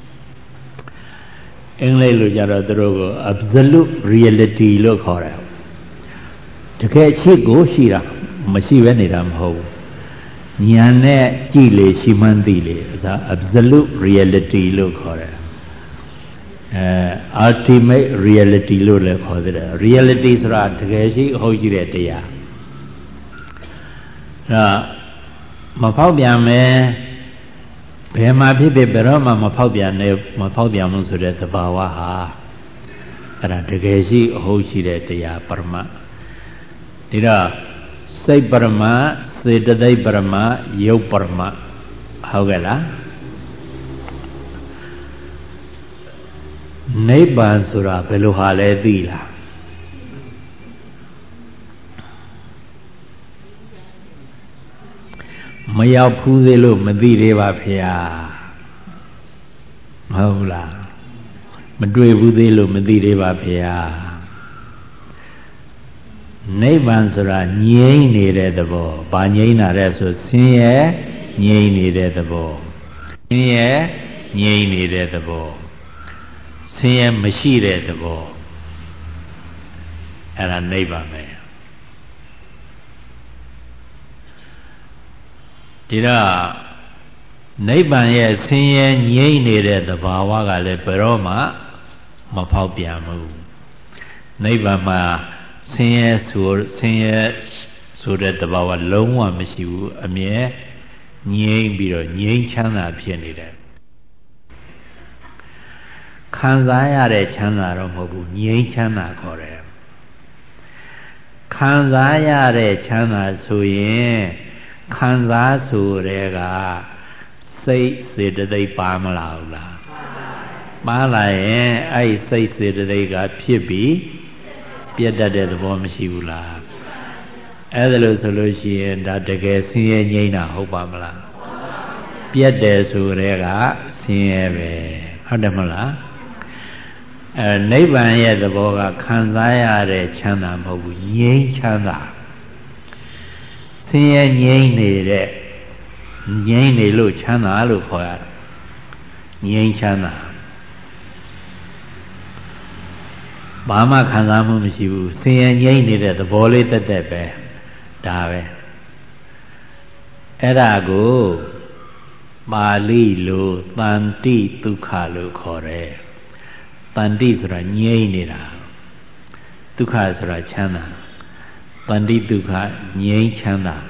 အင်္ဂလိပ်လိုကြတော့သူတို့ကို absolute reality လို့ခေါ်တယ်တကယ်ရှိကိုရှိတာမရှိဘဲနေတာမဟုတ်ဘူးဉာဏ်နဲ့ကြည့်လေရှိမှန်းသိလေဒါ absolute reality လို့ခေါ်တယ်အဲ ultimate reality လို့လည်းခေါ်တယ် reality ဆိုတာတကယ်ရှိဟုတ်ရှိတဲ့တရားအဲမဖောက်ပြန်မယ်ဘယ်မှာဖြစ်ဖြစ်ဘယ်တော့မှမဖောက်ပြန်နဲ့မဖောက်ပြန်မှုဆိုတဲ့သဘာဝဟာအဲ့ဒါတကယ်ရှိအဟုတ်ရှိတဲ့တရားပရမတ်ဒီတော့စိတ်ပရမတ်စေတသိက်ပရမတ်ယုတ်ပရမတ်ဟုတ်ကဲ့လားနိဗ္ဗာန်ဆိုတာဘယ်လိုဟာလဲသိလားမရောက်ဘူးသေးလို့မသိသေးပါဖေဟာဟုတ်လားမတွေ့ဘူးသေးလို့မသိသေးပါဖေဟာနိဗ္ဗာန်ဆိုတာငြိမ်းနေတဲ့သဘောဘာငြိမ်းတာလဲဆိုဆင်းရဲငြိမ်းနေတဲ့သဘောဆင်းရဲငြိမ်းနေတဲ့သဘောဆင်းရဲမရှိတဲ့သဘောအဲ့ဒါနိဗ္ဗာန်ပဲဒီတော့နိဗ္ဗာန်ရဲ့ဆင်းရဲငြိမ်းနေတဲ့သဘာဝကလည်းဘယ်တော့မှမဖောက်ပြန်ဘူးနိဗ္ဗာန်မှာဆင်းရဲဆိုဆင်းရဲဆိုတဲ့သဘာဝလုံးဝမရှိဘူးအမြဲငြိမ်းပြီးတော့ငြိမ်းချမ်းသာဖြစ်နေတယ်ခံစားရတဲ့ချမ်းသာတော့မဟုတ်ဘူးငြိမ်းချမ်းသာခေါ်တယ်ခံစားရတဲ့ချမ်းသာဆိုရင်ခံစားဆိုတဲ့ကစိတ်စေတသိက်ပါမလားဟုတ်လားပါလာရင်အဲ့စိတ်စေတသိက်ကဖြစ်ပြီးပြတ်တတ်တဲ့သဘောမရှိဘူးလားအဲ့ဒါလို့ဆိုလို့ရှိရင်ဒါတကယ်ဆင်းရဲငြိမ်းတာဟုတ်ပါမလားပြတ်တယ်ဆိုတဲ့ကဆင်းရဲပဲဟုတ်တယ်မလားအဲနိဗ္ဗာန်ရဲ့သဘောကခံစားရတဲ့ချမ်းသာမဟုတ်ဘူးငြိမ်းချမ်းသာဆင်းရဲငြိမ်းနေတဲ့ငြိမ်းနေလို့ချမ်းသာလို့ခေါ်ရတာငြိမ်းချမ်းသာဘာမှခံစားမှုမရှိဘူးဆင်းရဲငြိမ်းနေတဲ့သဘောလေးတက်တက်ပဲဒါပဲအဲ့ဒါကိုပါဠိလိုတန်တိဒုက္ခလို့ခေါ်တယ်တန်တိဆိုတာငြိမ်းနေတာဒုက္ခဆိုတာချမ်းသာတန်တိဒုက္ခငြိမ်းချမ်းသာ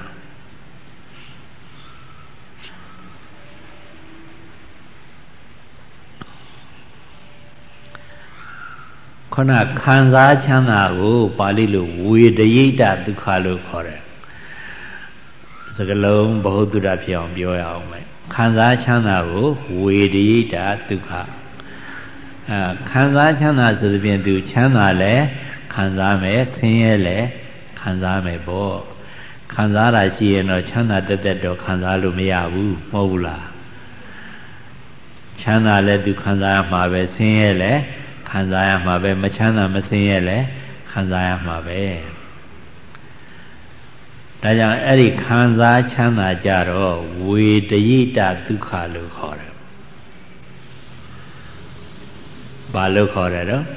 ခုနခံစားချမ်းသာကိုပါဠိလိုဝေဒယိတဒုက္ခလို့ခေါ်တယ်စကားလုံးဘ ഹു တုဒ္ဒဖြစ်အောင်ပြောရအောင်မယ်ခံစားချမ်းသာကိုဝေဒယိတဒုက္ခအဲခံစားချမ်းသာဆိုတဲ့ပြင်သူချမ်းသာလဲခံစားမယ်ဆင်းရဲလဲခံစားမယ်ပေါ့ခံစားတာရှိရင်တော့ချမ်းသာတက်တက်တော့ခံစားလို့မရဘူးမဟုတ်ဘူးလားချမ်းသာလဲသူခံစားရမှာပဲဆင်းရဲလဲခံစားရမှာပဲမချမ်းသာမဆင်းရဲလဲခံစားရမှာပဲဒါကြောင့်အဲ့ဒီခံစားချမ်းသာကြတော့ဝေဒယိတဒုက္ခလို့ခေါ်တယ်ဘာလို့ခေါ်တယ်တော့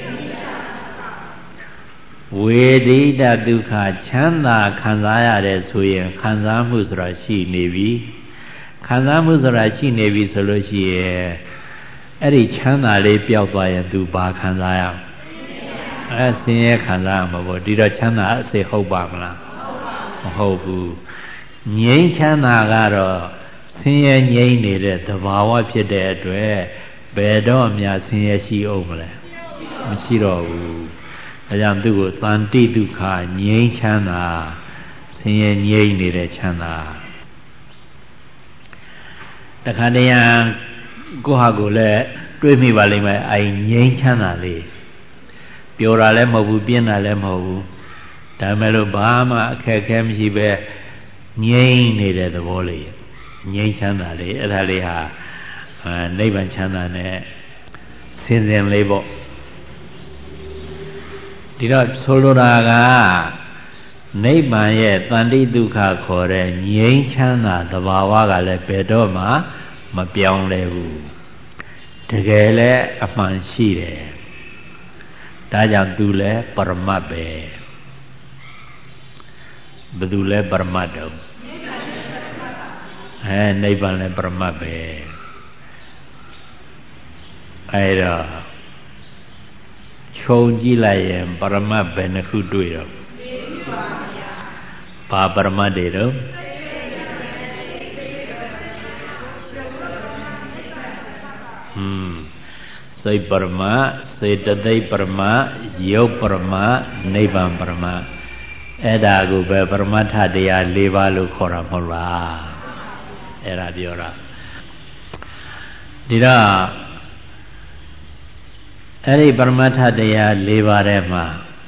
ဝေဒိတဒုက္ခချမ်းသာခံစားရတယ်ဆိုရင်ခံစားမှုဆိုတာရှိနေပြီခံစားမှုဆိုတာရှိနေပြီဆိုလို့ရှိရင်အဲ့ဒီချမ်းသာလေးပျောက်သွားရင်သူဘာခံစားရအောင်အဲဆင်းရဲခံစားရမှာပေါ့ဒီတော့ချမ်းသာအစစ်ဟုတ်ပါမလားမဟုတ်ဘူးငြိမ်းချမ်းသာကတော့ဆင်းရဲငြိမ်းနေတဲ့သဘာဝဖြစ်တဲ့အတွက်ဘယ်တော့မှဆင်းရဲရှိအောင်မလဲမရှိတော့ဘူးဒါကြောင့်သူ့ကိုတန်တိဒုက္ခငြိမ်းချမ်းသာဆင်းရဲငြိမ်းနေတဲ့ချမ်းသာတခါတည်းရန်ကိုဟာကိုလည်းတွေးမိပါလိမ့်မယ်အိုင်ငြိမ်းချမ်းသာလေးပြောတာလည်းမဟုတ်ဘူးပြင်းတာလည်းမဟုတ်ဘူးဒါမဲ့လို့ဘာမှအခက်အခဲမရှိပဲငြိမ်းနေတဲ့သဘောလေးငြိမ်းချမ်းသာလေးအဲ့ဒါလေးဟာနိဗ္ဗာန်ချမ်းသာနဲ့စင်စင်လေးပေါ့ဒီတော့ဆိုလိုတာကနိဗ္ဗာန်ရဲ့တန်တိဒုက္ခခေါ်တဲ့ငြိမ်းချမ်းသာသဘာဝကလည်းဘယ်တော့မှမပြောင်းလဲဘူးတကယ်လဲအမှန်ရှိတယ်ဒါကြောင့်သူလဲပရမတ်ပဲဘယ်သူလဲပရမတ်တော့အဲနိဗ္ဗာန်လဲပရမတ်ပဲအဲတော့ခြုံကြည့်လိုက်ရင်ပရမတ်ဘယ်နှခုတွေ့တော့ဘာပရမတ်တွေတော့ဟွန်းစိတ်ပရမတ်စေတသိက်ပရမတ်ယုတ်ပရမတ်နိဗ္ဗာန်ပရမတ်အဲ့ဒါကိုပဲပရမတ္ထတရား၄ပါးလို့ခေါ်တာမဟုတ်လားအဲ့ဒါပြောတာဒီတော့အဲ့ဒီပရမတ္ထတရား၄ပါးထဲမှာ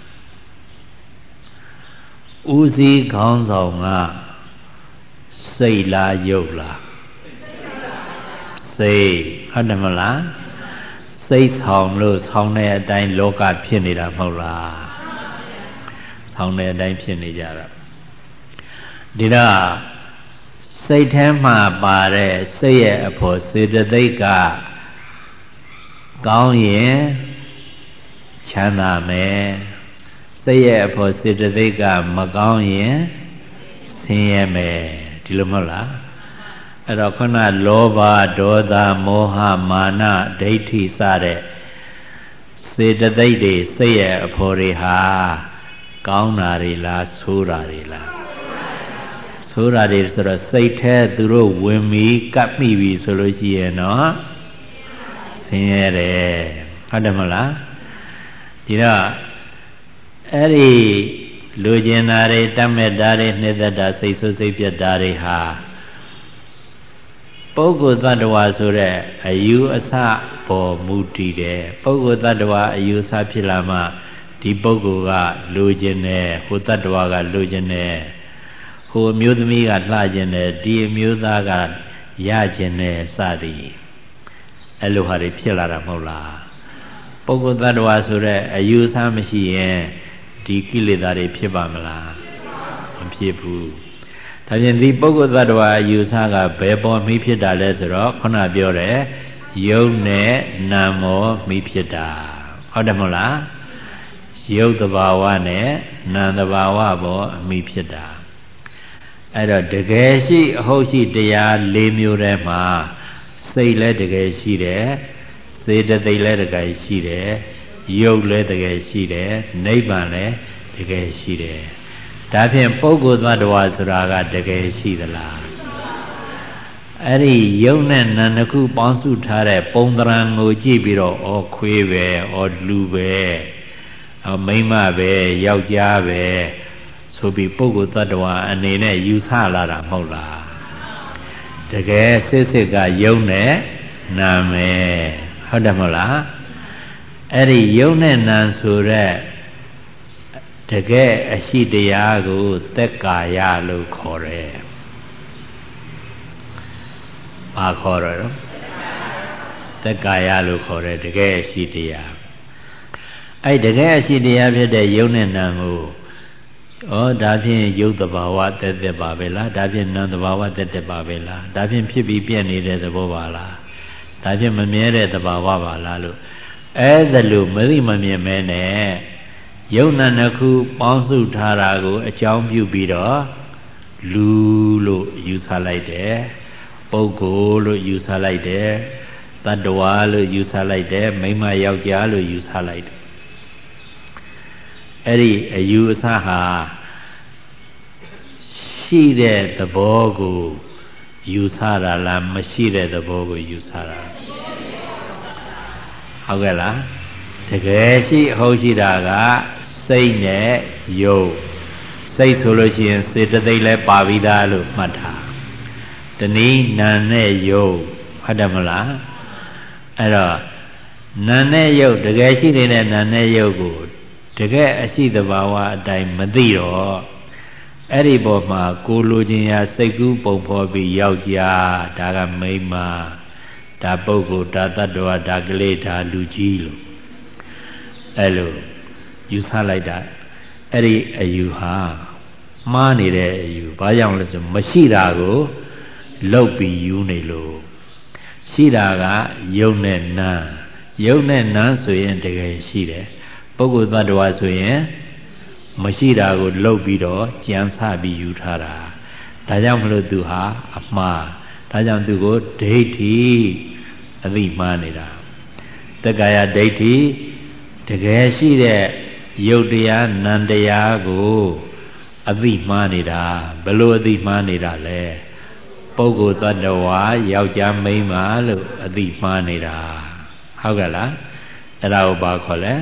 ဦးစီးခေါင်းဆောင်ကစိတ်လားယုတ်လားစိတ်ဟုတ်တယ်မလားစိတ်ဆောင်လို့ဆောင်တဲ့အတိုင်းလောကဖြစ်နေတာမဟုတ်လားဆောင်တဲ့အတိုင်းဖြစ်နေကြတာဒီတော့စိတ်ထဲမှာပါတဲ့စိတ်ရဲ့အဖို့စေတသိက်ကကောင်းရင်ချမ်းသာမယ်စိတ်ရဲ့အဖို့စေတသိက်ကမကောင်းရင်ဆင်းရဲမယ်ဒီလိုမဟုတ်လားအဲ့တော့ခုနလောဘဒေါသမောဟမာနဒိဋ္ဌိစတဲ့စေတသိက်တွေစိတ်ရဲ့အဖို့တွေဟာကောင်းတာတွေလားဆိုးတာတွေလားဆိုးတာတွေဆိုတော့စိတ်ထဲသူတို့ဝင်ပြီးကပ်မိပြီဆိုလို့ရှိရင်တော့ဆင်းရဲတယ်ဟုတ်တယ်မလားဒီတော့အဲ့ဒီလူကျင်တာတွေတတ်မဲ့တာတွေနှိမ့်သက်တာစိတ်ဆိုးစိတ်ပြတ်တာတွေဟာပုဂ္ဂိုလ်သတ္တဝါဆိုတဲ့အယူအဆပေါ်မူတည်တယ်ပုဂ္ဂိုလ်သတ္တဝါအယူအဆဖြစ်လာမှဒီပုဂ္ဂိုလ်ကလူကျင်တယ်ဟိုသတ္တဝါကလူကျင်တယ်ဟိုအမျိုးသမီးကလှကျင်တယ်ဒီအမျိုးသားကရကျင်တယ်စသည်အဲ့လိုဟာတွေဖြစ်လာတာမဟုတ်လားပုဂ္ဂိုလ်သတ္တဝါဆိုတဲ့အယူအဆမရှိရင်ဒီကိလေသာတွေဖြစ်ပါမလားမဖြစ်ဘူးဒါပြင်ဒီပုဂ္ဂိုလ်သတ္တဝါအယူအဆကဘယ်ပေါ်မိဖြစ်တာလဲဆိုတော့ခုနပြောတယ်ယုတ်နဲ့နာမောမိဖြစ်တာဟုတ်တယ်မဟုတ်လားယုတ်တဘာဝနဲ့နာမ်တဘာဝပေါ်အမိဖြစ်တာအဲ့တော့တကယ်ရှိအဟုတ်ရှိတရား၄မျိုးထဲမှာစိတ်လည်းတကယ်ရှိတယ်စေတသိက်လည်းတကယ်ရှိတယ်ယုတ်လည်းတကယ်ရှိတယ်နိဗ္ဗာန်လည်းတကယ်ရှိတယ်ဒါဖြင့်ပုဂ္ဂိုလ်သတ္တဝါဆိုတာကတကယ်ရှိသလားအဲ့ဒီယုတ်နဲ့နာမ်တစ်ခုပေါင်းစုထားတဲ့ပုံသဏ္ဍာန်ကိုကြည့်ပြီးတော့ဩခွေးပဲဩလူပဲဩမိန်းမပဲယောက်ျားပဲဆိုပြီးပုဂ္ဂိုလ်သတ္တဝါအနေနဲ့ယူဆလာတာမဟုတ်လားတကယ်စစ်စစ်ကယုတ်နဲ့နာမ်ပဲဟုတ်တယ်မဟုတ်လားအဲ့ဒီယုတ်နဲ့နာမ်ဆိုတဲ့တကယ်အရှိတရားကိုသက်ကာယလို့ခေါ်တယ်။ဘာခေါ်ရတော့သက်ကာယလို့ခေါ်တယ်တကယ်အရှိတရား။အဲ့တကယ်အရှိတရားဖြစ်တဲ့ယုတ်နဲ့နာမ်ကိုဩဒါဖြင့်ယုတ်တဘာဝတက်တက်ပါပဲလားဒါဖြင့်နာမ်တဘာဝတက်တက်ပါပဲလားဒါဖြင့်ဖြစ်ပြီးပြည့်နေတဲ့သဘောပါလားဒါဖြင့်မမြဲတဲ့သဘာဝပါလားလို့အဲ့ဒါလို့မသိမမြင်မဲနဲ့ယုံနာနှစ်ခုပေါင်းစုထားတာကိုအကြောင်းပြုပြီးတော့လူလို့ယူဆလိုက်တယ်ပုဂ္ဂိုလ်လို့ယူဆလိုက်တယ်တတ္တဝါလို့ယူဆလိုက်တယ်မိန်းမယောက်ျားလို့ယူဆလိုက်တယ်အဲ့ဒီအယူအဆဟာရှိတဲ့သဘောကိုယူဆတာလားမရှိတဲ့သဘောကိုယူဆတာဟုတ်ကဲ့လားတကယ်ရှိအဟုတ်ရှိတာကစိတ်နဲ့ယုတ်စိတ်ဆိုလို့ရှိရင်စေတသိက်လည်းပါပြီးသားလို့မှတ်ထားတနည်းနာနဲ့ယုတ်ဟုတ်တယ်မလားအဲ့တော့နာနဲ့ယုတ်တကယ်ရှိနေတဲ့နာနဲ့ယုတ်ကိုတကယ်အရှိတဘာဝအတိုင်းမသိတော့အဲ့ဒီပေါ်မှာကိုလိုချင်ရာစိတ်ကူးပုံဖော်ပြီးယောက်ျားဒါကမိန်းမဒါပုဂ္ဂိုလ်ဒါတ attva ဒါကလေးဒါလူကြီးလို့အဲ့လိုယူဆလိုက်တာအဲ့ဒီအယူဟာမှားနေတဲ့အယူဘာကြောင့်လဲဆိုမရှိတာကိုလှုပ်ပြီးယူနေလို့ရှိတာကယုတ်နဲ့နာမ်ယုတ်နဲ့နာမ်ဆိုရင်တကယ်ရှိတယ်ပုဂ္ဂိုလ်သတ္တဝါဆိုရင်မရှိတာကိုလှုပ်ပြီးတော့ကြံစပြီးယူထားတာဒါကြောင့်မလို့သူဟာအမှားဒါကြောင့်သူကိုဒိဋ္ဌိအသိမှားနေတာတက္ကာယဒိဋ္ဌိတကယ်ရှိတဲ့ယုတ်တရားနံတရားကိုအသိမှားနေတာဘယ်လိုအသိမှားနေတာလဲပုဂ္ဂိုလ်သတ္တဝါယောက်ျားမိန်းမလို့အသိမှားနေတာဟုတ်ကဲ့လားအဲ့ဒါကိုဘာခေါ်လဲ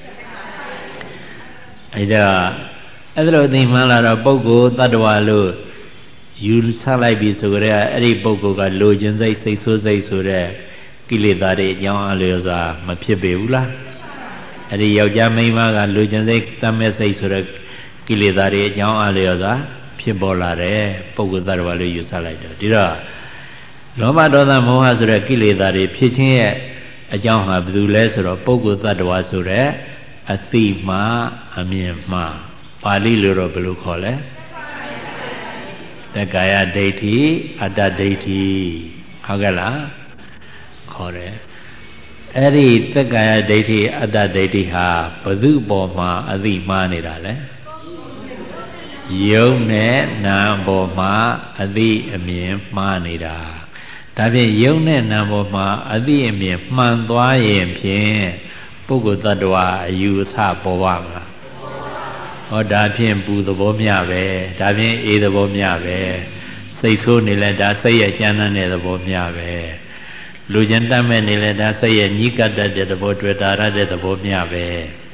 အဲ့ဒါအဲ့ဒါလိုအသိမှားလာတော့ပုဂ္ဂိုလ်သတ္တဝါလို့ယူဆလိုက်ပြီဆိုကြတဲ့အဲ့ဒီပုဂ္ဂိုလ်ကလိုချင်စိတ်စိတ်ဆိုးစိတ်ဆိုတဲ့ကိလေသာတွေအကြောင်းအလျော်စွာမဖြစ်ပေဘူးလားအဲ့ဒီယောက်ျားမိန်းမကလူကျင်စိတ်တတ်မဲ့စိတ်ဆိုတဲ့ကိလေသာတွေအကြောင်းအလျော်စွာဖြစ်ပေါ်လာတယ်ပုဂ္ဂိုလ်သတ္တဝါလို့ယူဆလိုက်တယ်ဒီတော့လောဘဒေါသမောဟဆိုတဲ့ကိလေသာတွေဖြစ်ခြင်းရဲ့အကြောင်းဟာဘယ်သူလဲဆိုတော့ပုဂ္ဂိုလ်တ attva ဆိုတဲ့အသိမှအမြင်မှပါဠိလိုတော့ဘယ်လိုခေါ်လဲတက္ကာယဒိဋ္ဌိအတ္တဒိဋ္ဌိဟုတ်ကဲ့လားခေါ်တယ်အဲ့ဒီတက္ကာယဒိဋ္ဌိအတ္တဒိဋ္ဌိဟာဘယ်သူပေါ်မှာအသိမှားနေတာလဲယုံနဲ့နာမ်ပေါ်မှာအသိအမြင်မှားနေတာဒါဖြင့်ယုံနဲ့နာမ်ပေါ်မှာအသိအမြင်မှန်သွားရင်ဖြင့်ပုဂ္ဂိုလ်တ attva အယူအဆပေါ်ပါမလားဟောဒါဖြင့်ပူသဘောမျှပဲဒါဖြင့်အေးသဘောမျှပဲစိတ်ဆိုးနေလဲဒါစိတ်ရဲ့ကြမ်းတမ်းတဲ့သဘောမျှပဲလူကျင်တတ်မဲ့နေလဲဒါစိတ်ရဲ့ညှိကပ်တတ်တဲ့သဘောတွေ့တာရတဲ့သဘောမျှပဲ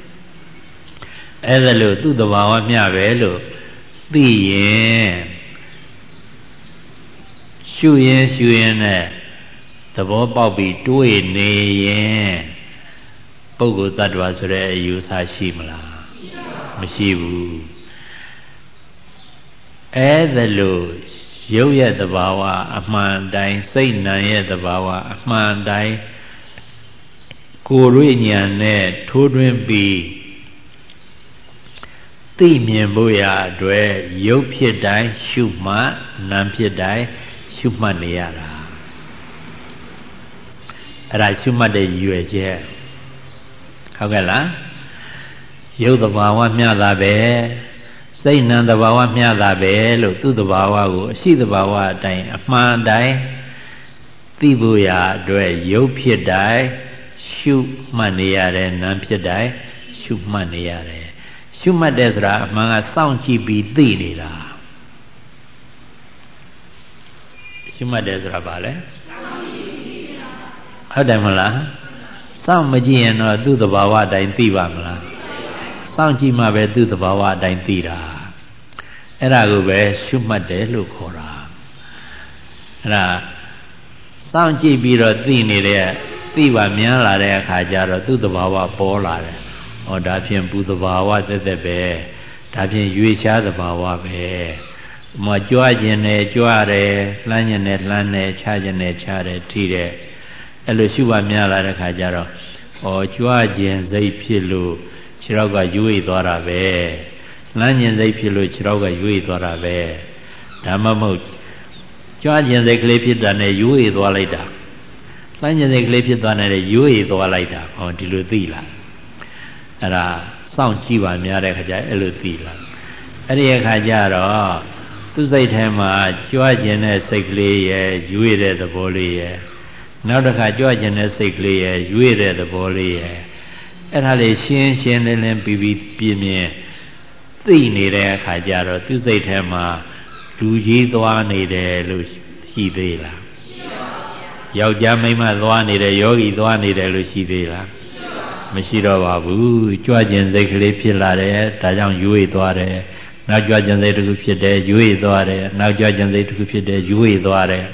အဲ့ဒါလို့သူ့သဘာဝမျှပဲလို့သိရင်ရှုရင်ရှုရင်နဲ့သဘောပေါက်ပြီးတွေးနေရင်ပုဂ္ဂိုလ်တ attva ဆိုတဲ့အယူဆရှိမလားမရှိဘူးအဲ့ဒါလို့ရုပ်ရဲ့သဘာဝအမှန်တိုင်းစိတ်နာရဲ့သဘာဝအမှန်တိုင်းကိုယ်ရိညာနဲ့ထိုးထွင်းပြီးသိမြင်ဖို့ရအတွက်ရုပ်ဖြစ်တိုင်းရှုမှတ်နာမ်ဖြစ်တိုင်းရှုမှတ်နေရတာအဲ့ဒါရှုမှတ်တဲ့ရည်ရွယ်ချက်ဟုတ်ကဲ့လားရုပ်သဘာဝမျှတာပဲစိတ်နံသဘာဝမျှတာပဲလို့သူ့သဘာဝကိုအရှိသဘာဝအတိုင်းအမှန်တိုင်းသိဖို့ရအတွက်ရုပ်ဖြစ်တိုင်းရှုမှတ်နေရတယ်နာမ်ဖြစ်တိုင်းရှုမှတ်နေရတယ်ရှုမှတ်တယ်ဆိုတာအမှန်ကစောင့်ကြည့်ပြီးသိနေတာရှုမှတ်တယ်ဆိုတာဘာလဲဟုတ်တယ်မလားစောင့်မကြည့်ရင်တော့သူ့သဘာဝအတိုင်းသိပါမလားစောင့်ကြည့်မှပဲသူ့သဘာဝအတိုင်းသိတာအဲ့ဒါကိုပဲရှုမှတ်တယ်လို့ခေါ်တာအဲ့ဒါစောင့်ကြည့်ပြီးတော့သိနေတဲ့သိပါများလာတဲ့အခါကျတော့သူ့သဘာဝပေါ်လာတယ်ဟောဒါဖြင့်ပူသဘာဝသက်သက်ပဲဒါဖြင့်ရွေရှားသဘာဝပဲမကြွားခြင်းနဲ့ကြွားတယ်လှမ်းခြင်းနဲ့လှမ်းတယ်ခြားခြင်းနဲ့ခြားတယ်ထိတယ်အဲ့လိုရှုပါများလာတဲ့ခါကျတော့ဟောကြွားခြင်းစိတ်ဖြစ်လို့ခြေထောက်ကရွေ့သွားတာပဲလှမ်းခြင်းစိတ်ဖြစ်လို့ခြေထောက်ကရွေ့သွားတာပဲဒါမှမဟုတ်ကြွားခြင်းစိတ်ကလေးဖြစ်တာနဲ့ရွေ့သွားလိုက်တာလှမ်းခြင်းစိတ်ကလေးဖြစ်သွားတဲ့ရွေ့သွားလိုက်တာဟောဒီလိုသိလားအဲ့ဒါစောင့်ကြည့်ပါများတဲ့ခါကျအဲ့လိုသိလားအဲ့ဒီအခါကျတော့သူ့စိတ်ထဲမှာကြွားခြင်းတဲ့စိတ်ကလေးရဲ့ရွေ့တဲ့သဘောလေးရဲ့နောက်တစ်ခါကြွခြင်းတဲ့စိတ်ကလေးရဲ့ရွေ့တဲ့သဘောလေးရဲ့အဲ့ဒါလေးရှင်းရှင်းလင်းလင်းပြီးပြီးပြင်းပြင်းသိနေတဲ့အခါကျတော့သူ့စိတ်ထဲမှာလူကြီးသွားနေတယ်လို့ရှိသေးလားရှိပါဘူးယောက်ျားမိန်းမသွားနေတယ်ယောဂီသွားနေတယ်လို့ရှိသေးလားမရှိတော့ပါဘူးကြွခြင်းစိတ်ကလေးဖြစ်လာတယ်ဒါကြောင့်ရွေ့သွားတယ်နောက်ကြွခြင်းစိတ်တစ်ခုဖြစ်တယ်ရွေ့သွားတယ်နောက်ကြွခြင်းစိတ်တစ်ခုဖြစ်တယ်ရွေ့သွားတယ်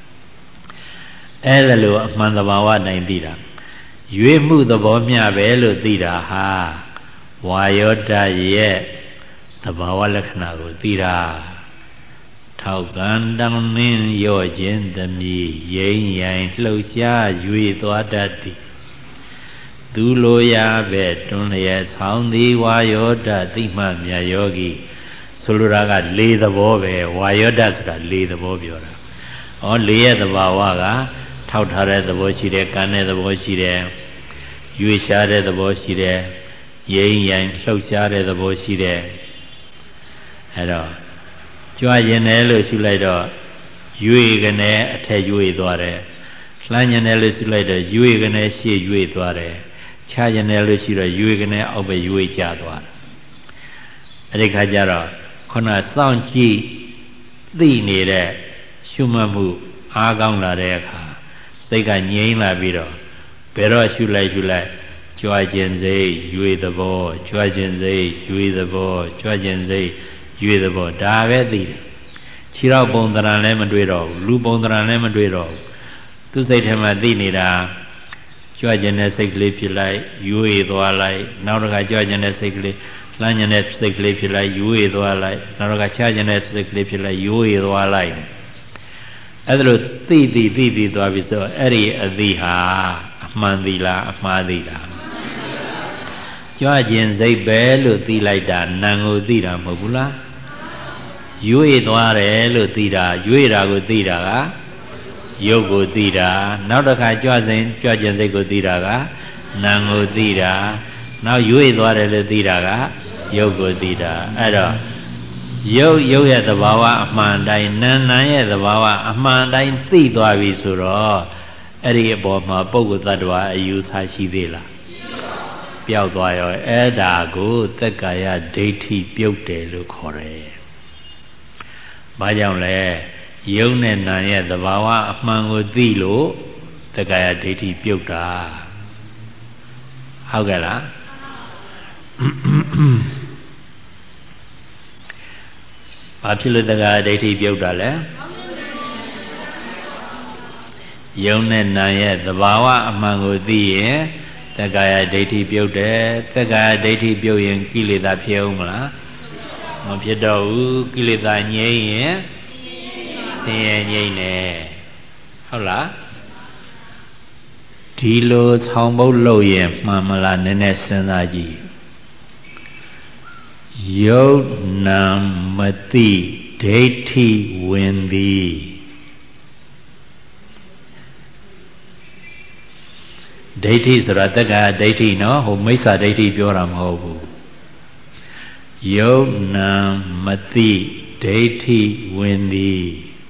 အဲ့ဒါလိုအမှန်သဘာဝတိုင်းသိတာရွေ့မှုသဘောမျှပဲလို့သိတာဟာဝါယောဓာတ်ရဲ့သဘာဝလက္ခဏာကိုသိတာထောက်ကံတောင်းနှင်းရော့ခြင်းသမီးရိမ့်ရိုင်လှုပ်ရှားရွေ့သွားတတ်သည်သူလိုရာပဲတွန်းလျက်ဆောင်းသည်ဝါယောဓာတ်သိမှမြတ်ယောဂီဆိုလိုတာကလေးသဘောပဲဝါယောဓာတ်ဆိုတာလေးသဘောပြောတာဩလေးရဲ့သဘာဝကထောက်ထားတဲ့သဘောရှိတယ်ကံတဲ့သဘောရှိတယ်ရွေ့ရှားတဲ့သဘောရှိတယ်ရိမ့်ရိုင်လှုပ်ရှားတဲ့သဘောရှိတယ်အဲ့တော့ကြွားရင်လည်းလို့ရှုလိုက်တော့ရွေ့ကနေအထက်ရွေ့သွားတယ်လှမ်းရင်လည်းလို့ရှုလိုက်တော့ရွေ့ကနေရှေ့ရွေ့သွားတယ်ခြားရင်လည်းလို့ရှိတော့ရွေ့ကနေအောက်ပဲရွေ့ကျသွားတယ်အဲ့ဒီခါကျတော့ခုနစောင့်ကြည့်သိနေတဲ့ရှုမှတ်မှုအားကောင်းလာတဲ့အခါစိတ်ကငြိမ်းလာပြီးတော့ဘယ်တော့ရှုလိုက်ရှုလိုက်ကြွားခြင်းစိတ်ရွေ့သဘောကြွားခြင်းစိတ်ရွေ့သဘောကြွားခြင်းစိတ်ရွေ့သဘောဒါပဲသိတယ်ခြေတော့ပုံသဏ္ဍာန်လည်းမတွေ့တော့ဘူးလူပုံသဏ္ဍာန်လည်းမတွေ့တော့ဘူးသူစိတ်ထဲမှာသိနေတာကြွခြင်းတဲ့စိတ်ကလေးဖြစ်လိုက်ရွေ့သွားလိုက်နောက်တစ်ခါကြွခြင်းတဲ့စိတ်ကလေးလှမ်းခြင်းတဲ့စိတ်ကလေးဖြစ်လိုက်ရွေ့သွားလိုက်နောက်တစ်ခါချခြင်းတဲ့စိတ်ကလေးဖြစ်လိုက်ရွေ့သွားလိုက်အဲ့ဒါလို့သိသိသိသိသွားပြီဆိုအဲ့ဒီအသိဟာအမှန်သိလားအမှားသိလားကြွခြင်းစိတ်ပဲလို့သိလိုက်တာနာမ်ကိုသိတာမဟုတ်ဘူးလားရွေ့သွားတယ်လို့သိတာရွေ့တာကိုသိတာကရုပ်ကိုသိတာနောက်တစ်ခါကြွစဉ်ကြွခြင်းစိတ်ကိုသိတာကနာမ်ကိုသိတာနောက်ရွေ့သွားတယ်လို့သိတာကရုပ်ကိုသိတာအဲ့တော့ရုပ်ရုပ်ရဲ့သဘာဝအမှန်တိုင်းနာမ်နာမ်ရဲ့သဘာဝအမှန်တိုင်းသိသွားပြီဆိုတော့အဲ့ဒီအပေါ်မှာပုဂ္ဂိုလ်သတ္တဝါအယူဆရှိသေးလားပျောက်သွားရောအဲ့ဒါကိုသက္ကာယဒိဋ္ဌိပြုတ်တယ်လို့ခေါ်တယ်။ဘာကြောင့်လဲရုပ်နဲ့နာမ်ရဲ့သဘာဝအမှန်ကိုသိလို့သက္ကာယဒိဋ္ဌိပြုတ်တာဟုတ်ကဲ့လားဘာဖြစ်လို့သက္ကာယဒိဋ္ဌိပြုတ်တာလဲရုပ်နဲ့နာမ်ရဲ့သဘာဝအမှန်ကိုသိရင်သက္ကာယဒိဋ္ဌိပြုတ်တယ်သက္ကာယဒိဋ္ဌိပြုတ်ရင်ကိလေသာဖြစ်အောင်မလားမဖြစ်တော့ဘူးကိလေသာငြိမ်းရင်ဆင်းရဲငြိမ်းတယ်ဟုတ်လားဒီလိုဆောင်းပုတ်လို့ရင်မှန်မလားနည်းနည်းစဉ်းစားကြည့်ယုတ်နံမတိဒိဋ္ဌိဝင်သည်ဒိဋ္ဌိဆိုတာတက္ကဒိဋ္ဌိနော်ဟိုမိစ္ဆာဒိဋ္ဌိပြောတာမဟုတ်ဘူးယုတ်နံမတိဒိဋ္ဌိဝင်သည်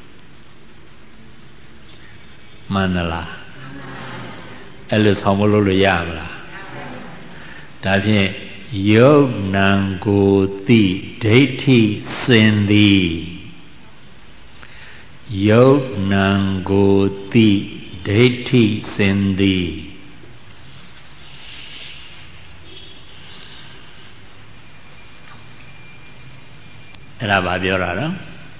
မှန်လားအဲ့လိုဆောင်းမလို့လို့ရမလားဒါဖြင့်ယုတ်နံကိုတိဒိဋ္ဌိစင်သည်ယုတ်နံကိုတိဒိဋ္ဌိစင်သည်အဲ့ဒါဘာပြောတာနော်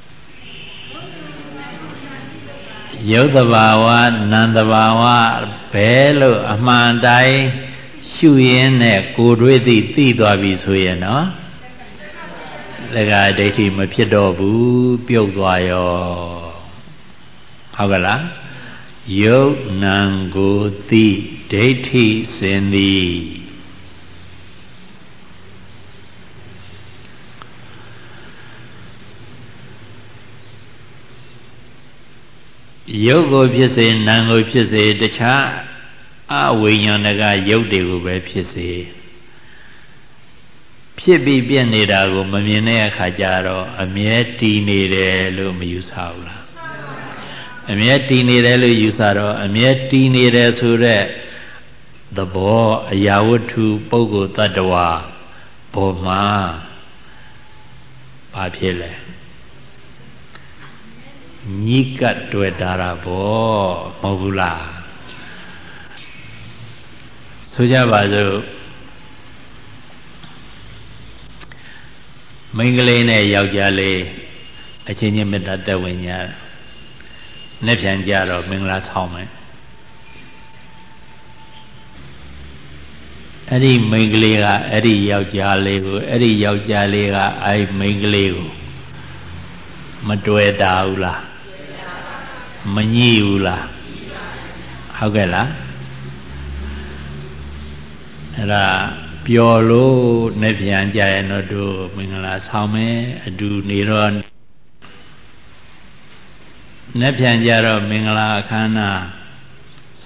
ယုတ်တဘာဝနံတဘာဝဘယ်လို့အမှန်တိုင်းရှုရင်းနဲ့ကိုယ်တွေ့သိသိသွားပြီဆိုရင်နော်သက္ကာယဒိဋ္ဌိမဖြစ်တော့ဘူးပြုတ်သွားရောဟုတ်ကလားယုတ်နံကိုသိဒိဋ္ဌိစင်သည်ယုတ်ကိုဖြစ်စေနာမ်ကိုဖြစ်စေတခြားအဝိညာဏကယုတ်တွေကိုပဲဖြစ်စေဖြစ်ပြီးပြည့်နေတာကိုမမြင်တဲ့အခါကျတော့အမြဲတည်နေတယ်လို့မယူဆဘူးလားအမြဲတည်နေတယ်လို့ယူဆတော့အမြဲတည်နေတယ်ဆိုတဲ့သဘောအရာဝတ္ထုပုဂ္ဂိုလ်တ attva ဘောမှာဘာဖြစ်လဲညိကတ်တွေ့တာတာဘောမဟုတ်ဘူးလားဆိုကြပါစို့မိန်းကလေးနဲ့ယောက်ျားလေးအချင်းချင်းမေတ္တာတက်ဝင်ညာနဲ့ပြန်ကြတော့မင်္ဂလာဆောင်မယ်အဲ့ဒီမိန်းကလေးကအဲ့ဒီယောက်ျားလေးကိုအဲ့ဒီယောက်ျားလေးကအဲ့မိန်းကလေးကိုမတွေ့တာဘူးလားမညှိဘူးလားဟုတ်ကဲ့လားအဲ့ဒါပျော်လို့နဲ့ပြန်ကြရင်တော့တို့မင်္ဂလာဆောင်မယ်အတူနေတော့နဲ့ပြန်ကြတော့မင်္ဂလာအခမ်းအနားစ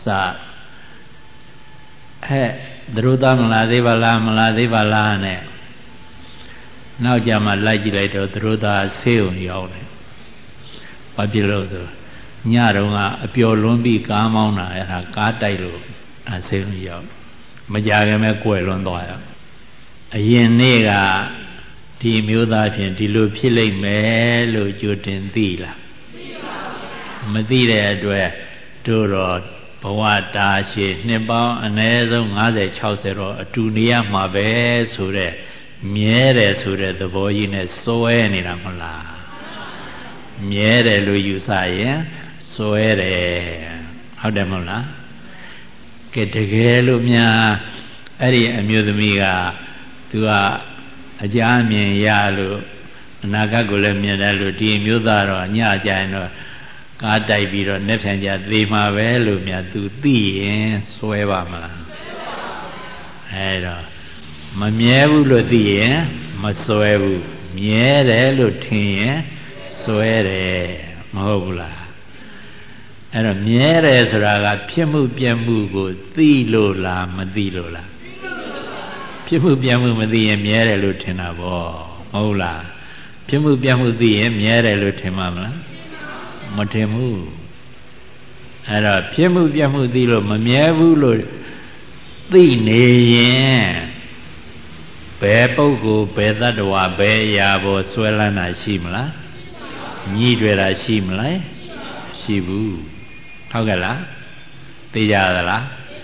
ဟဲ့သူတို့သားမလာသေးပါလားမလာသေးပါလားနဲ့နောက်ကြမှာလိုက်ကြည့်လိုက်တော့သူတို့သားဆေးုံရောက်တယ်ဘာဖြစ်လို့ဆိုညတုန်းကအပျော်လွန်းပြီးကားမောင်းတာအဲ့ဒါကားတိုက်လို့အဆေးုံရောက်မကြခင်မဲ့ကွယ်လွန်းသွားရအရင်နေ့ကဒီမျိုးသားဖြင့်ဒီလိုဖြစ်လိမ့်မယ်လို့ကြိုတင်သိလားမသိတဲ့အတွက်တို့တော့ဘဝတာရှည်နှစ်ပေါင်းအနည်းဆုံး၅၀ ၆၀တော့အတူနေရမှာပဲဆိုတဲ့မြဲတယ်ဆိုတဲ့သဘောကြီးနဲ့စွဲနေတာမဟုတ်လားမြဲတယ်လို့ယူဆရင်စွဲတယ်ဟုတ်တယ်မဟုတ်လားကဲတကယ်လို့များအဲ့ဒီအမျိုးသမီးကသူကအကြအမြင်ရလို့အနာဂတ်ကိုလည်းမြင်တယ်လို့ဒီမျိုးသားတော့ညကြရင်တော့ကားတိုက်ပြီးတော့နှစ်ဖြန်ကြသေမှာပဲလို့များသူသိရင်စွဲပါမလားအဲတော့မမြဲဘူးလို့သိရင်မစွဲဘူးမြဲတယ်လို့ထင်ရင်စွဲတယ်မဟုတ်ဘူးလားအဲ့တော့မြဲတယ်ဆိုတာကဖြစ်မှုပြက်မှုကိုသိလို့လားမသိလို့လားဖြစ်မှုပြက်မှုမသိရင်မြဲတယ်လို့ထင်တာပေါ့မဟုတ်လားဖြစ်မှုပြက်မှုသိရင်မြဲတယ်လို့ထင်မှာမလားမထင်ဘူးအဲ့တော့ဖြစ်မှုပြက်မှုသိလို့မမြဲဘူးလို့သိနေရင်ဘယ်ပုဂ္ဂိုလ်ဘယ်တ attva ဘယ်အရာပေါ်ဆွဲလန်းတာရှိမလားညှိတွေ့တာရှိမလားရှိဘူးဟုတ်ကဲ့လားသိကြသလား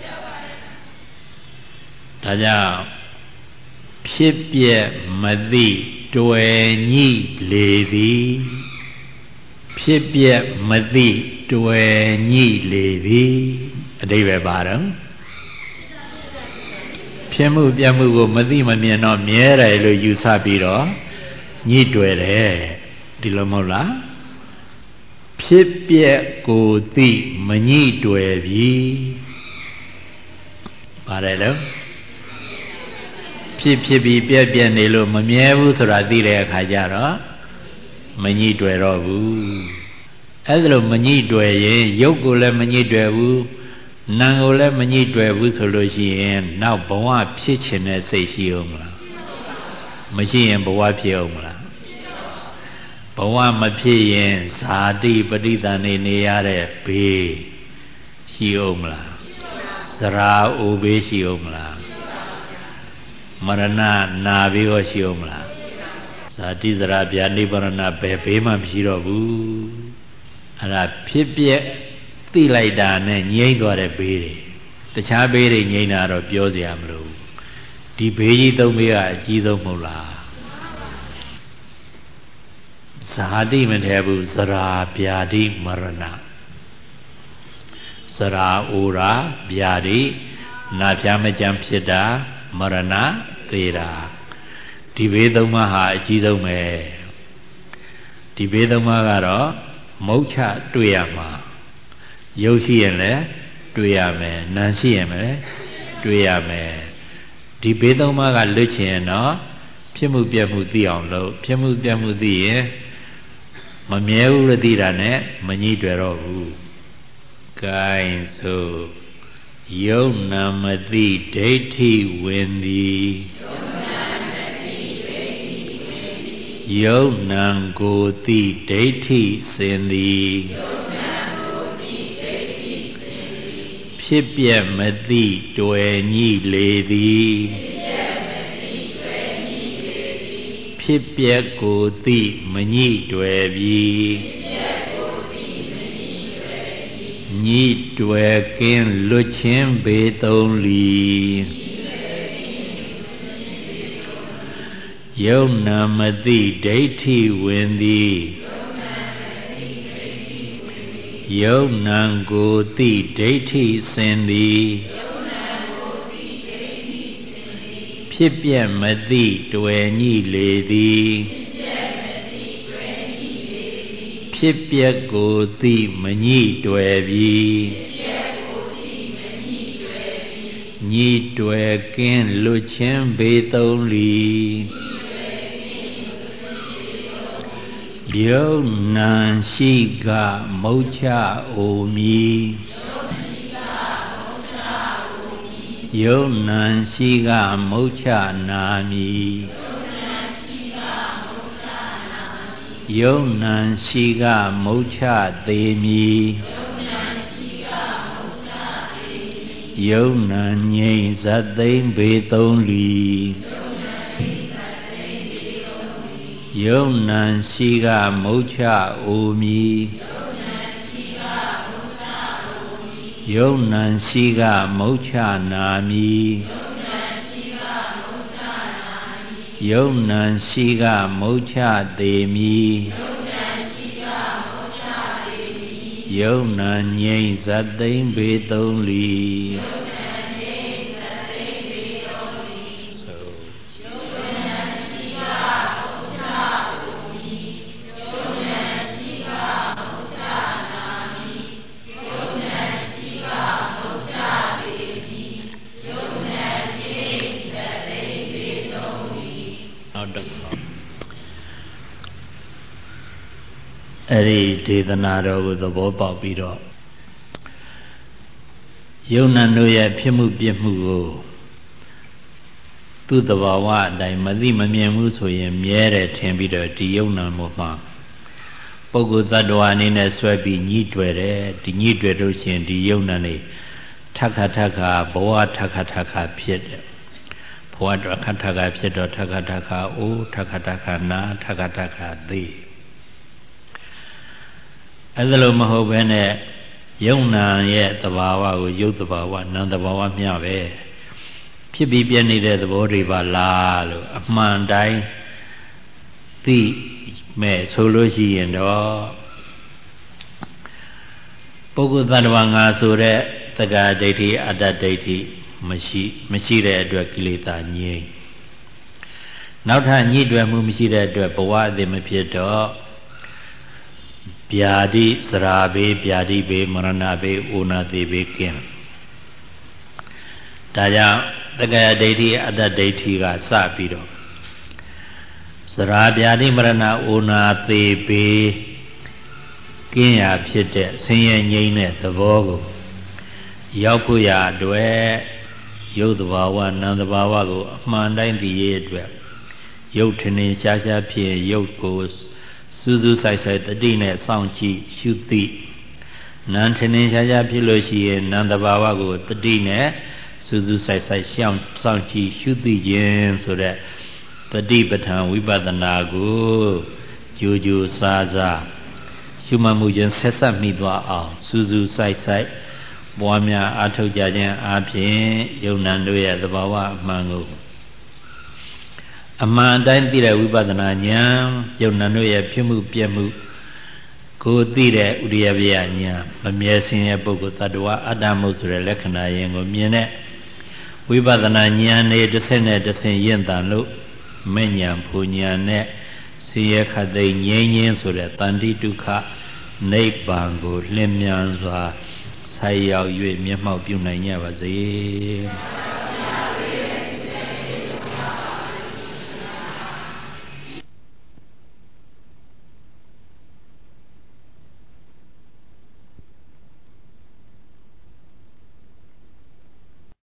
ဒါကြောင့်ဖြစ်ပြမသိတွေ့ညှိလေသည်ဖြစ်ပြမသိတွေ့ညှိလေသည်အဓိပ္ပာယ်ပါတော့ဖြစ်မှုပြမှုကိုမသိမမြင်တော့မြဲတယ်လို့ယူဆပြီးတော့ညှိတွေ့တယ်ဒီလိုမဟုတ်လားဖြစ်ပြကိုသိမညှိတွေ့ပြီပါတယ်လို့ဖြစ်ဖြစ်ပြီးပြက်ပြက်နေလို့မမြဲဘူးဆိုတာသိတဲ့အခါကျတော့မညှိတွေ့တော့ဘူးအဲ့ဒါလို့မညှိတွေ့ရင်ရုပ်ကိုလည်းမညှိတွေ့ဘူးနာမ်ကိုလည်းမညှိတွေ့ဘူးဆိုလို့ရှိရင်နောက်ဘဝဖြစ်ချင်တဲ့စိတ်ရှိအောင်မလားမရှိရင်ဘဝဖြစ်အောင်မလားဘဝမဖြစ်ရင်ဇာတိပဋိသန္ဓေနေရတဲ့ဘေးရှိအောင်မလားသရာအိုဘေးရှိအောင်မလားမရဏနာဘေးရောရှိအောင်မလားဇာတိသရာဗျာနိဗ္ဗာန်ဘယ်ဘေးမှမရှိတော့ဘူးအဲ့ဒါဖြစ်ပြက်သိလိုက်တာနဲ့ငြိမ့်သွားတဲ့ဘေးတွေတခြားဘေးတွေငြိမ့်တာတော့ပြောစရာမလိုဘူးဒီဘေးကြီးသုံးဘေးကအကြီးဆုံးမဟုတ်လားဇာတိမထဲဘူးသရာဗျာတိမရဏသရာအိုရာဗျာတိနာဖြာမကြံဖြစ်တာမရဏသေတာဒီဘေးသုံးပါးဟာအကြီးဆုံးပဲဒီဘေးသုံးပါးကတော့မုတ်ချတွေ့ရမှာရုပ်ရှိရင်လည်းတွေ့ရမယ်နာမ်ရှိရင်လည်းတွေ့ရမယ်ဒီဘေးသုံးပါးကလွတ်ချင်ရင်တော့ဖြစ်မှုပြက်မှုသိအောင်လုပ်ဖြစ်မှုပြက်မှုသိရင်မမြဲဘူးလို့သိတာနဲ့မညှိတွေ့တော့ဘူး gain ဆိုယုံနာမသိဒိဋ္ဌိဝင်သည်ယုံနာကိုသိဒိဋ္ဌိစင်သည်ဖြစ်ပြမသိတွေ့ညှိလေသည်ဖြစ်ပြကိုသိမညှိတွေ့ပြီညှိတွေ့ကင်းလွတ်ခြင်းဘေးသုံးလီယုံနာမသိဒိဋ္ဌိဝင်သည်ယုံနာကိုသိဒိဋ္ဌိစင်သည်ဖြစ်ပြမသိတွေ့ညှိလေသည်ဖြစ်ပြကိုသိမညှိတွေ့ပြီညှိတွေ့ကင်းလွတ်ခြင်းဘေးသုံးလီယုံနာရှိကမုတ်ချအိုမီယုံနာရှိကမုတ်ချနာမီယုံနာရှိကမုတ်ချသေးမီယုံနာငြိမ်ဇတ်သိမ့်ဘေးသုံးလီယုံနာရှိကမုတ်ချအိုမီယုံနာရှိကမုတ်ချနာမီယုံနာရှိကမုတ်ချသေးမီယုံနာငြိမ်ဇတ်သိမ့်ဘေးသုံးလီအဲ့ဒီဒေသနာတော်ကိုသဘောပေါက်ပြီးတော့ယုံနာတို့ရဲ့ဖြစ်မှုပြစ်မှုကိုသူ့သဘာဝအတိုင်းမသိမမြင်ဘူးဆိုရင်မြဲတယ်ထင်ပြီးတော့ဒီယုံနာမှုမှာပုဂ္ဂိုလ်သတ္တဝါအနေနဲ့ဆွဲပြီးညှိတွယ်တယ်ဒီညှိတွယ်လို့ရှိရင်ဒီယုံနာနေထခထခဘဝထခထခဖြစ်တယ်ဘဝထခထခဖြစ်တော့ထခထခအိုးထခထခနာထခထခသိအဲ့ဒါလို့မဟုတ်ဘဲနဲ့ယုံနာရဲ့သဘာဝကိုယုတ်သဘာဝနာမ်သဘာဝမျှပဲဖြစ်ပြီးပြနေတဲ့သဘောတွေပါလားလို့အမှန်တိုင်းသိမဲ့ဆိုလို့ရှိရင်တော့ပုဂ္ဂိုလ်သတ္တဝါငါဆိုတဲ့သက္ကာဒိဋ္ဌိအတ္တဒိဋ္ဌိမရှိမရှိတဲ့အတွက်ကိလေသာငြိမ်းနောက်ထပ်ညှိတွယ်မှုမရှိတဲ့အတွက်ဘဝအသေးမဖြစ်တော့ဗျာတိစရာဘေးဗျာတိဘေးမရဏဘေးအိုနာတိဘေးကင်းဒါကြောင့်သက္ကာဒိဋ္ဌိအတ္တဒိဋ္ဌိကစပြီးတော့စရာဗျာတိမရဏအိုနာတိဘေးကင်းရာဖြစ်တဲ့ဆင်းရဲငြိမ်းတဲ့သဘောကိုရောက်ဖို့ရာအတွက်ယုတ်တဘာဝနာမ်တဘာဝကိုအမှန်တိုင်းသိရအတွက်ယုတ်ထင်ထင်ရှားရှားဖြစ်ယုတ်ကိုစူးစူးဆိုင်ဆိုင်တတိနဲ့စောင့်ကြည့်ရှုသိနာမ်ထင်ထင်ရှားရှားဖြစ်လို့ရှိရင်နာမ်တဘာဝကိုတတိနဲ့စူးစူးဆိုင်ဆိုင်ရှောင်စောင့်ကြည့်ရှုသိခြင်းဆိုတဲ့တတိပဋ္ဌာန်ဝိပဿနာကိုကြိုးကြိုးစားစားရှုမှတ်မှုခြင်းဆက်ဆက်မိသွားအောင်စူးစူးဆိုင်ဆိုင်ပွားများအားထုတ်ကြခြင်းအပြင်ယုံနာတို့ရဲ့သဘာဝအမှန်ကိုအမှန်တိုင်းသိတဲ့ဝိပဿနာဉာဏ်ယုံနာတို့ရဲ့ဖြစ်မှုပြက်မှုကိုသိတဲ့ဥရိယပယဉာဏ်မမြဲစင်ရဲ့ပုဂ္ဂိုလ်တ attva အတ္တမုတ်ဆိုတဲ့လက္ခဏာယင်ကိုမြင်တဲ့ဝိပဿနာဉာဏ်နဲ့တစ်ဆင့်နဲ့တစ်ဆင့်ရင့်တန်လို့မဲ့ဉာဏ်ဖူဉာဏ်နဲ့ဆင်းရဲခတ်သိမ်းငြိမ်းခြင်းဆိုတဲ့တန်တိဒုက္ခနိဗ္ဗာန်ကိုလင်းမြန်စွာဆက်ရောက်၍မျက်မှောက်ပြုနိုင်ကြပါစေ